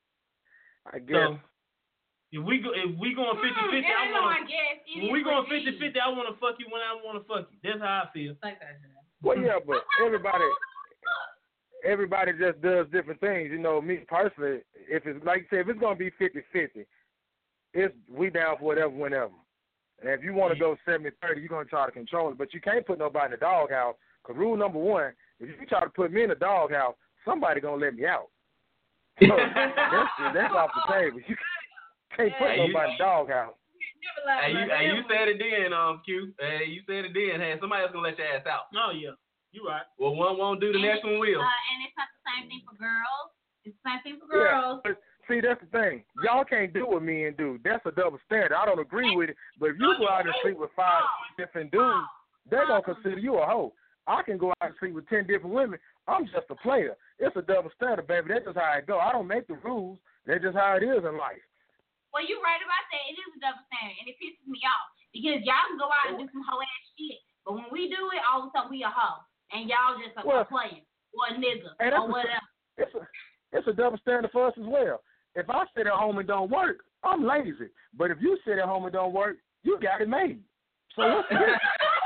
I guess. So, if we go, if we going fifty-fifty, I Mm, no, want I guess. It when is we going what it is. fifty-fifty, I want to fuck you when I want to fuck you. That's how I feel. Like that, shit. Well, yeah, but everybody, everybody just does different things. You know, me personally, if it's like you said, if it's gonna be fifty-fifty, it's we down for whatever, whenever. And if you want to go seventy-thirty, you're gonna try to control it, but you can't put nobody in the doghouse. Cause rule number one, if you try to put me in the doghouse, somebody gonna let me out. So that's that's off the table. You can't put Hey, you- nobody in the doghouse. Hey, you, hey, you said it then, um, Q. Hey, you said it then. Hey, somebody else gonna let your ass out. Oh yeah, you right. Well, one won't do, the And next one will. Uh, and it's not the same thing for girls. It's the same thing for Yeah, girls. but see, that's the thing. Y'all can't do what men do. That's a double standard. I don't agree with it. But if you go out and sleep with five different dudes, they're gonna consider you a hoe. I can go out and sleep with ten different women. I'm just a player. It's a double standard, baby. That's just how it go. I don't make the rules. That's just how it is in life. Well, you're right about that. It is a double standard, and it pisses me off because y'all can go out and do some hoe ass shit, but when we do it, all of a sudden we a hoe, and y'all just a Well, player or a nigga and that's or a- whatever. It's a it's a double standard for us as well. If I sit at home and don't work, I'm lazy. But if you sit at home and don't work, you got it made. So what's the difference?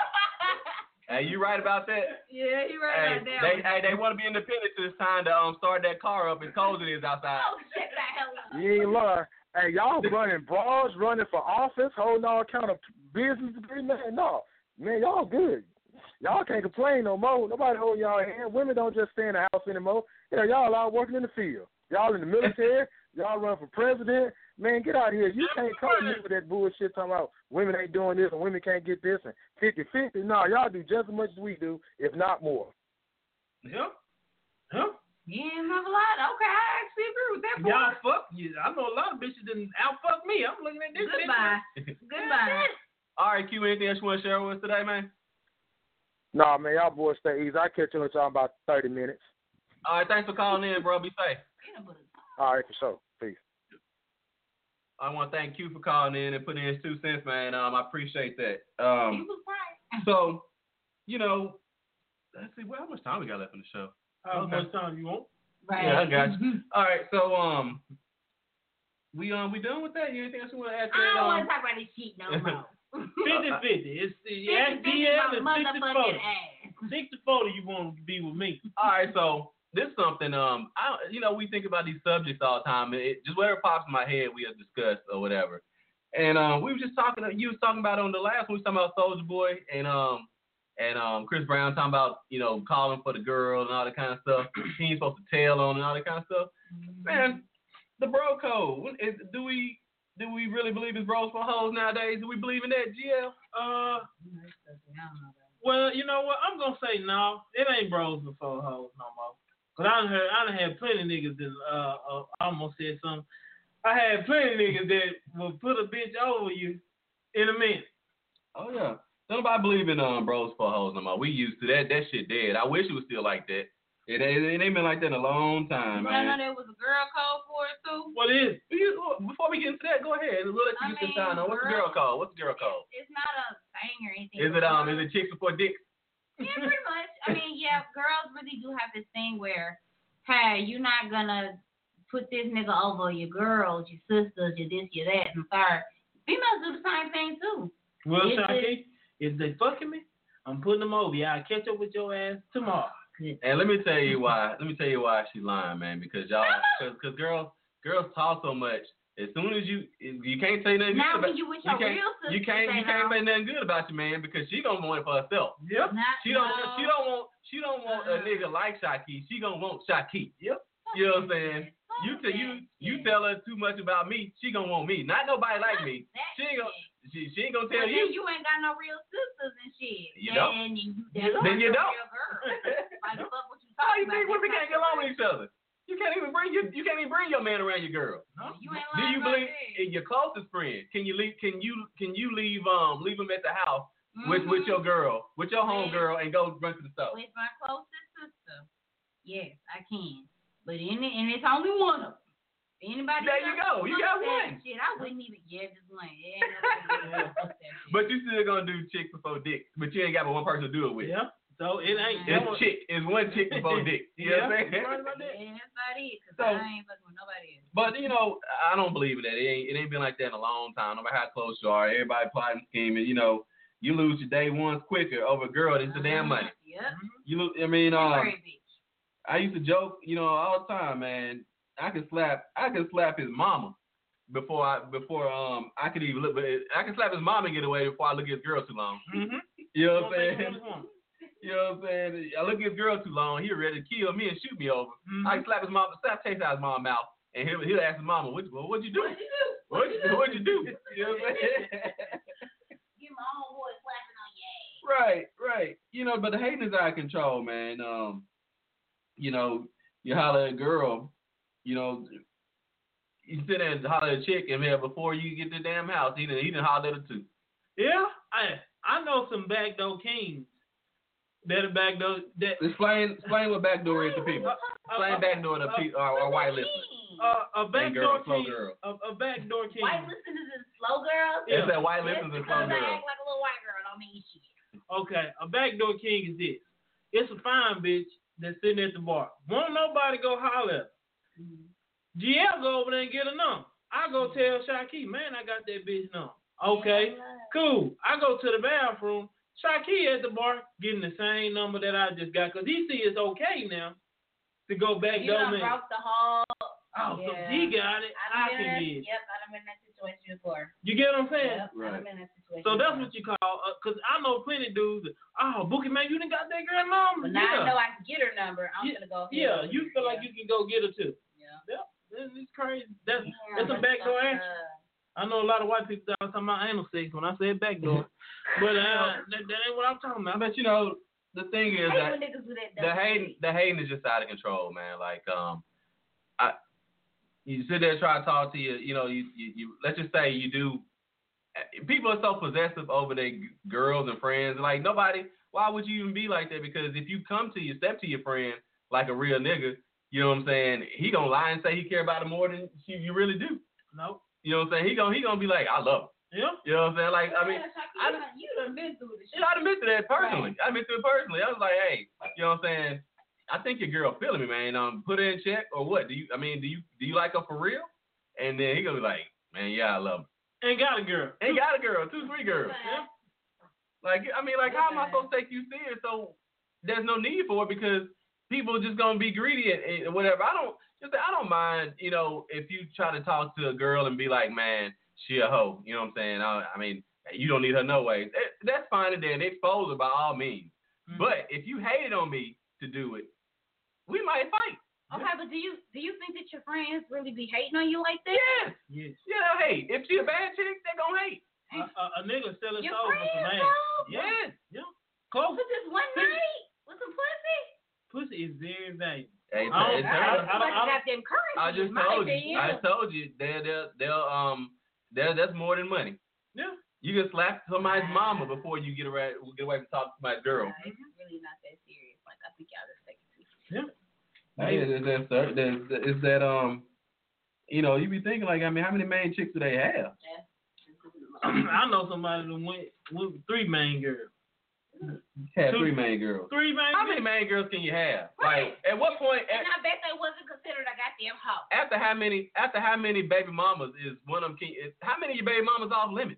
Hey, you right about that? Yeah, you're right Hey, about that. they, one. hey, they want to be independent till it's time to um start that car up as cold as it is outside. Oh, shut the hell up. You ain't lying. Hey, y'all running bras, running for office, holding all kind of business degree, man. No, man, y'all good. Y'all can't complain no more. Nobody hold y'all hand. Women don't just stay in the house anymore. Yeah, y'all out working in the field. Y'all in the military. Y'all run for president. Man, get out of here. You can't come to me with that bullshit talking about women ain't doing this and women can't get this and fifty-fifty. No, y'all do just as much as we do, if not more. Yeah. Huh? Yeah, not a lot. Okay, I actually agree with that. Boy. Y'all fuck you. I know a lot of bitches didn't out fuck me. I'm looking at this. Goodbye. Goodbye. All right, Q, anything else you want to share with us today, man? Nah, man, y'all boys stay easy. I'll catch you with y'all in about thirty minutes. All right, thanks for calling in, bro. Be safe. Peanut butter. All right, for sure. Peace. I want to thank Q for calling in and putting in his two cents, man. Um, I appreciate that. Um, He was right. so, you know, let's see, well, how much time we got left in the show? How Okay. much time you want? Right. Yeah, I got you. All right, so um, we um, we done with that? You anything else you want to add to I that? don't Um, want to talk about this shit no more. fifty-fifty. It's the fifty D L is my sixty motherfucking forty. ass. sixty forty you want to be with me. All right, so this is something um, I you know we think about these subjects all the time. It just whatever pops in my head we have discussed or whatever. And um, we were just talking. You was talking about on the last one. We was talking about Soulja Boy and um and um Chris Brown talking about you know calling for the girl and all that kind of stuff. He ain't supposed to tell on and all that kind of stuff. Man, the bro code. Is, do we do we really believe it's bros for hoes nowadays? Do we believe in that, G L? Uh, well, you know what? I'm gonna say no. It ain't bros before hoes no more. Cause I done heard, I done had plenty of niggas that uh, uh I almost said something. I had plenty of niggas that will put a bitch over you in a minute. Oh yeah. Don't nobody believe in um bros for hoes no more. We used to that. That shit dead. I wish it was still like that. It ain't, it ain't been like that in a long time, Well, I know man. there was a girl code for it too. What is? You- Before we get into that, go ahead. We'll let you I get some mean, time on. What's the girl girl- code? What's the girl code? It's, it's not a thing or anything. Is it um is it chicks before dicks? Yeah, pretty much. I mean, yeah, girls really do have this thing where, hey, you're not gonna put this nigga over your girls, your sisters, your this, your that, and third. Females do the same thing too. Well, Is Shaki, if they fucking me, I'm putting them over. Yeah, I'll catch up with your ass tomorrow. And let me tell you why. Let me tell you why she's lying, man. Because y'all, because because girls girls talk so much. As soon as you you can't say nothing Now good when about you with you your can't real sister, you can't say you can't no. say nothing good about your man because she don't want it for herself. Yep. Not, She don't no. she don't want she don't want a Uh-uh. nigga like Shaki. She gonna want Shaki. Yep. You know what I'm saying? You tell you you tell her too much about me, she gonna want me. Not nobody like me. That She ain't gonna shit. she, she ain't gonna tell Well, you. then you ain't got no real sisters and shit. You don't. And you, that's Then you your don't. real girl. Like, fuck what you How talking you think about? women That's can't get not along your with each other? You can't even bring your you can't even bring your man around your girl. girl. You ain't Do lying you about believe that. in your closest friend? Can you leave? Can you can you leave um leave him at the house with with Mhm. your girl with your home Yes. girl and go run to the store? With my closest sister. Yes, I can. But in it, and it's only one of them. Anybody There you else go. You fuck got that one. Shit, I wouldn't even. Yeah, just one. Yeah, no, fuck that shit. But you still gonna do chick before dick, but you ain't got but one person to do it with. Yeah. So it ain't. It's that was- chick. It's one chick before dick. You know what I'm Yeah, you right saying? about that. Yeah, that's about it. Cause So- I ain't fucking with nobody else. But you know, I don't believe in that. It ain't it ain't been like that in a long time. No matter how close you are, everybody plotting, scheming. You know, you lose your day ones quicker over a girl than the damn money. Yep. You lose. I mean, um, Worry, bitch. I used to joke, you know, all the time, man. I could slap, I could slap his mama before I, before um, I could even look. But I can slap his mama and get away before I look at his girl too long. Mm-hmm. You know what I'm Don't think saying? it was one. You know what I'm saying? I look at his girl too long, he ready to kill me and shoot me over. Mhm. I can slap his mom, slap taste out his mom's mouth, and he'll he'll ask his mama, what, well, what'd you do? What'd you do? What what'd you do? You know what I'm saying? Get my homeboy slapping on your ass. Right, right. You know, but the hating is out of control, man. Um, you know, you holler at a girl, you know, you sit there and holler at a chick, and man, before you get to the damn house, he done, he done hollered at her too. Yeah, I I know some backdoor kings that are backdoor that Explain, explain what backdoor is to people. uh, Explain uh, backdoor to uh, people or, or white listeners. uh, a backdoor girl, slow king, girl. a, a backdoor king. White listeners and slow girls. Yeah. It's that white Just listeners and because slow I girls. act like a little white girl don't mean shit. Okay, a backdoor king is this. It's a fine bitch that's sitting at the bar. Won't nobody go holler at her. G L go over there and get a number. I go tell Shaki, man, I got that bitch number. Okay, cool. I go to the bathroom. Shaki at the bar getting the same number that I just got because he see it's okay now to go back You door done man. broke the hall. Oh, so Yeah. he got it. I I done been can in get it. that, yep, I done been in that situation before. You get what I'm saying? Yep, I Right. done been in that situation So that's before. what you call, because I know plenty of dudes that, oh, Bookie, man, you done got that girl number. But now yeah. I know I can get her number. I'm Yeah, gonna go ahead. Yeah, and- you feel like yeah. you can go get her too. Yeah. Yep, it's it's crazy. That's, Yeah, that's a but, backdoor uh, action. I know a lot of white people that are talking about anal sex when I said backdoor. But uh, that, that ain't what I'm talking about. But you know, the thing is I hate that when niggas do that. the double hating, shit. the hating is just out of control, man. Like, um, I, you sit there and try to talk to you, you know, you, you, you let's just say you do. People are so possessive over their g- girls and friends. Like nobody, why would you even be like that? Because if you come to your step to your friend like a real nigga, you know what I'm saying? He gonna lie and say he care about her more than she, you really do. Nope. You know what I'm saying? He gonna he gonna be like, I love her. Yeah. You know what I'm saying? Like, I mean, you, I, done, you done been through this. you know, I done been through that personally. Right. I been through it personally. I was like, hey, you know what I'm saying? I think your girl feeling me, man. Um, put her in check or what? Do you? I mean, do you do you like her for real? And then he gonna be like, man, yeah, I love her. Ain't got a girl. Ain't got a girl. Two, three girls. Yeah. Like, I mean, like, how am I supposed to take you serious? So there's no need for it because people just gonna be greedy and, and whatever. I don't. Just I don't mind, you know, if you try to talk to a girl and be like, man, she a hoe. You know what I'm saying? I, I mean, you don't need her no way. That, that's fine and then expose her by all means. Mm-hmm. But if you hated on me to do it, we might fight. Okay, yeah. But do you do you think that your friends really be hating on you like that? Yes. Yes. Yeah, they'll hate. If she a bad chick, they gonna hate. A, a, a nigga selling your soul for some man. Yes. Yeah. Close. For just one night with some pussy. Pussy is very valuable. Hey, I, it's I, I, I, I, got them currency. I just told you. I told you. They they they'll um they that's more than money. Yeah. You can slap somebody's mama before you get away get away from talking to my girl. Nah, it's really not that serious. Like I think y'all just take it too serious. Yeah. Hey, it's, it's, it's, it's that um you know you be thinking like I mean how many main chicks do they have? Yeah. I know somebody that went with three main girls. Had Two, three main girls. Three main How girls? many main girls can you have? Right. Like, at what point? And at, I bet they wasn't considered a goddamn hoe. After how many? After how many baby mamas is one of them? Can, is, how many of your baby mamas off limits?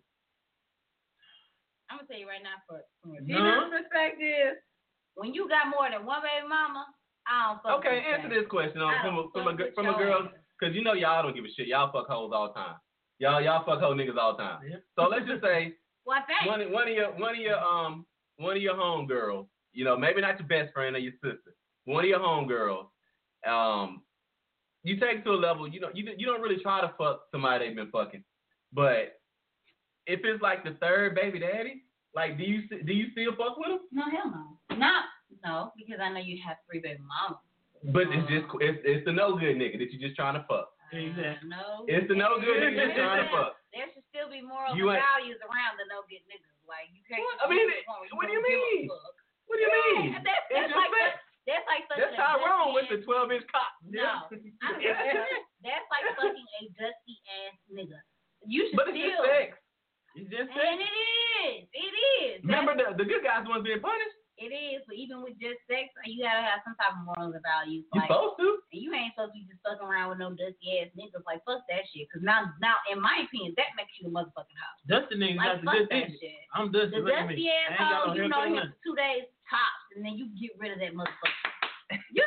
I'm gonna tell you right now, for from a female no. perspective, when you got more than one baby mama, I don't fuck Okay, with answer that. this question um, from a from a from a your girl, ass. because you know y'all don't give a shit. Y'all fuck hoes all the time. Y'all y'all fuck hoe niggas all the time. Yeah. So let's just say What that? one one of your one of your um one of your homegirls, you know, maybe not your best friend or your sister, one of your homegirls, um, you take it to a level, you know, you you don't really try to fuck somebody they've been fucking, but if it's like the third baby daddy, like do you do you still fuck with him? No, hell no. Not no, because I know you have three baby mamas. But it's just it's it's the no good nigga that you're just trying to fuck. Exactly. Uh, no. It's the no good nigga you're trying to fuck. There should still be moral You values around the no good niggas. Like you can't. What? I mean, you what do you don't mean? give a fuck. What do you Yeah, mean? That's, that's, It's just like sex. the, that's like such That's a how wrong with dusty the twelve inch cock. ass- No, I- that's like fucking a dusty ass nigga. You should But it's still. just sex. It's just And sex. it is. It is. Remember That's- the the good guys ones being punished? It is, but even with just sex, you gotta have some type of morals and values. You Like, supposed to. and you ain't supposed to be just fucking around with no dusty ass niggas. Like, fuck that shit. Cause now, now, in my opinion, that makes you a motherfucking hoe. Dusty niggas Like, got the fuck good that thing. shit. I'm dusty. The Look at dusty me. I ass ain't got hoe, no you know haircut, him nothing. for two days tops, and then you get rid of that motherfucker. You.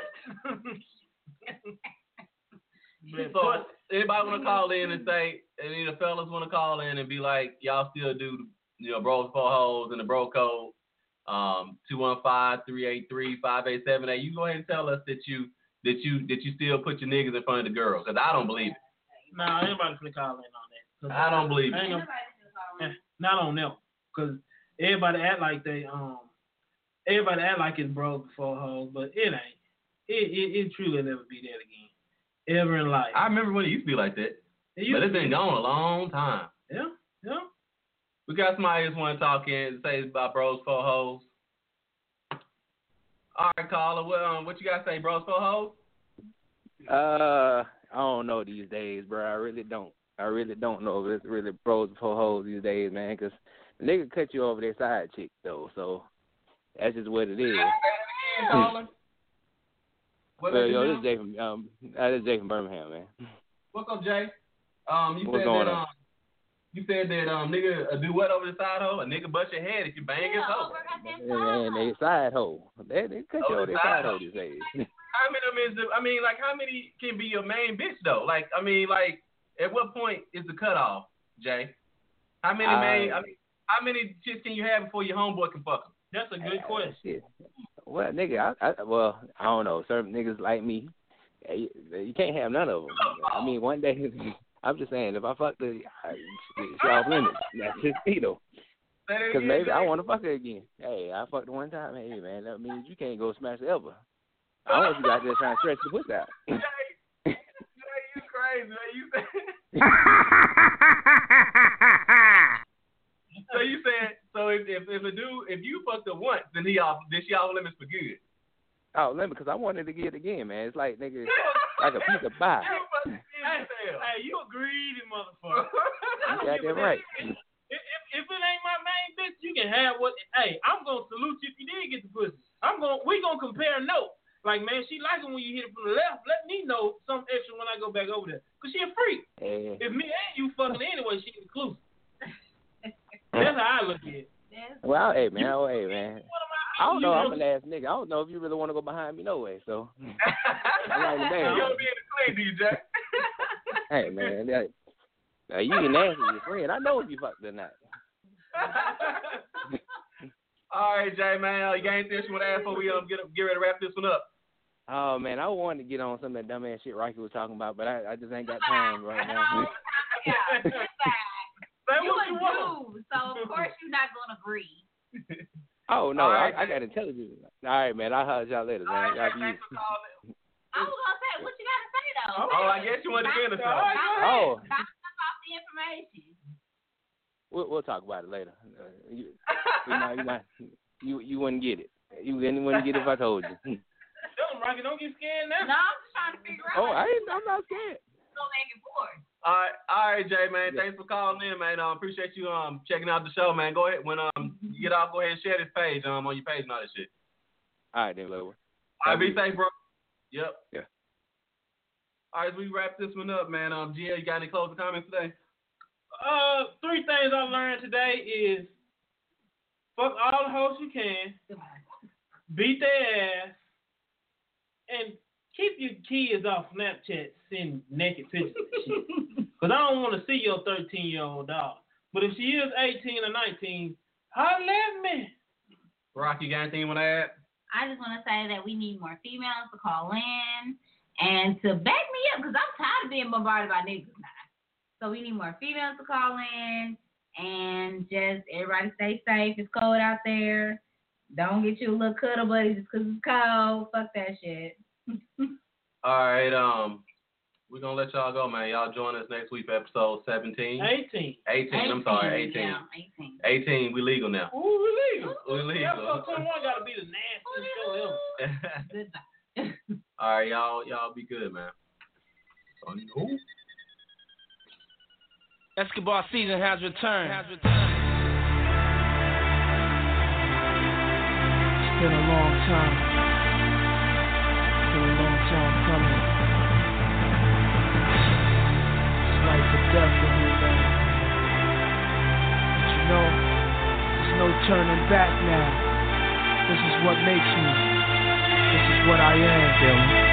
So anybody want to call in and say, any of the fellas want to call in and be like, y'all still do, you know, bros for hoes and the bro code, um, two one five, three eight three, five eight seven eight. You go ahead and tell us that you that you that you still put your niggas in front of the girls, because I don't believe it. Nah, anybody's gonna call in on that. I don't believe it. Ain't no, not on them, cause everybody act like they um, everybody act like it's bros before hoes, but it ain't. It it, it truly never be that again, ever in life. I remember when it used to be like that, It used but to it's been be. gone a long time. Yeah, yeah. We got somebody who's want to talk in and say about bros for hoes. All right, caller. What um, what you got to say, bros for hoes? Uh, I don't know these days, bro. I really don't. I really don't know if it's really bros for hoes these days, man. Because the nigga cut you over their side chick, though. So that's just what it is. Caller. What Well, let you yo, know? this is Jay from um, uh, this is Jay from Birmingham, man. What's up, Jay? Um, you What's said going that on? um, you said that um, nigga uh, do what over the side hoe? A nigga bust your head if you bang his hoe. And they side hoe. They they cut you Oh, over the their side side hoe. hoe these days. How many of them is the? I mean, like, how many can be your main bitch though? Like, I mean, like, at what point is the cutoff, Jay? How many Uh, main? I mean, how many chicks can you have before your homeboy can fuck them? That's a good Uh, question. shit. Well, nigga, I, I well, I don't know. Certain niggas like me, eh, you, you can't have none of them. I mean, one day, I'm just saying, if I fuck the, I, she off limits. That's just me though. Because maybe I want to fuck her again. Hey, I fucked her one time. Hey, man, that means you can't go smash her ever. I don't want you out there trying to stretch the pussy out. Jay, Jay, you crazy, man. You said. So you said so if if if a dude if you fucked her once then he off then she off limits for good. Oh, limit, because I wanted to get it again, man. It's like, nigga, like a piece of pie. You motherfucker. Hey, hey, you a greedy motherfucker. I don't You got give a that right. damn. If, if, if it ain't my main bitch, you can have what. Hey, I'm gonna salute you if you did get the pussy. I'm gonna we gonna compare notes. Like, man, she like it when you hit it from the left. Let me know something extra when I go back over there, cause she a freak. Hey. If me and you fucking anyway, she inclusive. That's how I look at it. Well, hey man, oh, hey man. I don't know. I'm You an ass nigga. I don't know if you really want to go behind me no way. So. I'm like, You man. don't be in the clean, D J. Hey man, that, uh, you can ask your friend. I know if you fucked or not. All right, Jay, man. Uh, you got anything you want to ask before we um, get, get ready to wrap this one up? Oh man, I wanted to get on some of that dumbass shit Rocky was talking about, but I, I just ain't got time right now. Say You what a you want. dude, so of course you're not gonna agree. Oh no, All right, I, I got intelligence. All right, man. I'll holler at y'all later, All man. right, Y'all be thanks easy. for calling. I was gonna say, what you gotta say though? Oh, I guess you want to finish All something. right, Oh, Stop off the information. we'll, we'll talk about it later. Uh, you, you, know, you, know, you you wouldn't get it. You wouldn't get it if I told you. Tell him, Rocky, don't get scared now. No, I'm just trying to figure out. Oh, I ain't, I'm not scared. Go back and forth. All right, all right, Jay, man. Yeah. Thanks for calling in, man. Um, appreciate you um checking out the show, man. Go ahead when um you get off, go ahead and share this page um on your page and all that shit. All right, then, little one. All right, be safe, bro. Yep. Yeah. All right, as we wrap this one up, man. Um, G L, you got any closing comments today? Uh, three things I learned today is fuck all the hoes you can, beat their ass, and keep your kids off Snapchat sending naked pictures and shit. Cause I don't want to see your thirteen year old dog. But if she is eighteen or nineteen, holler at me. Rock, you got anything you want to add? I just want to say that we need more females to call in and to back me up because I'm tired of being bombarded by niggas now. So we need more females to call in and just everybody stay safe. It's cold out there. Don't get you a little cuddle buddy just because it's cold. Fuck that shit. All right, um, we're gonna let y'all go, man. Y'all join us next week for episode seventeen. eighteen. eighteen, I'm sorry, eighteen. Yeah, eighteen. eighteen, we legal now. Ooh, we legal. We legal. Episode twenty-one got to be the nastiest show ever. Goodbye. All right, y'all, y'all be good, man. Escobar season has returned. Has returned. It's been a long time. It's been a long time coming. It's life or death for me, man. But you know, there's no turning back now. This is what makes me. This is what I am, Dylan.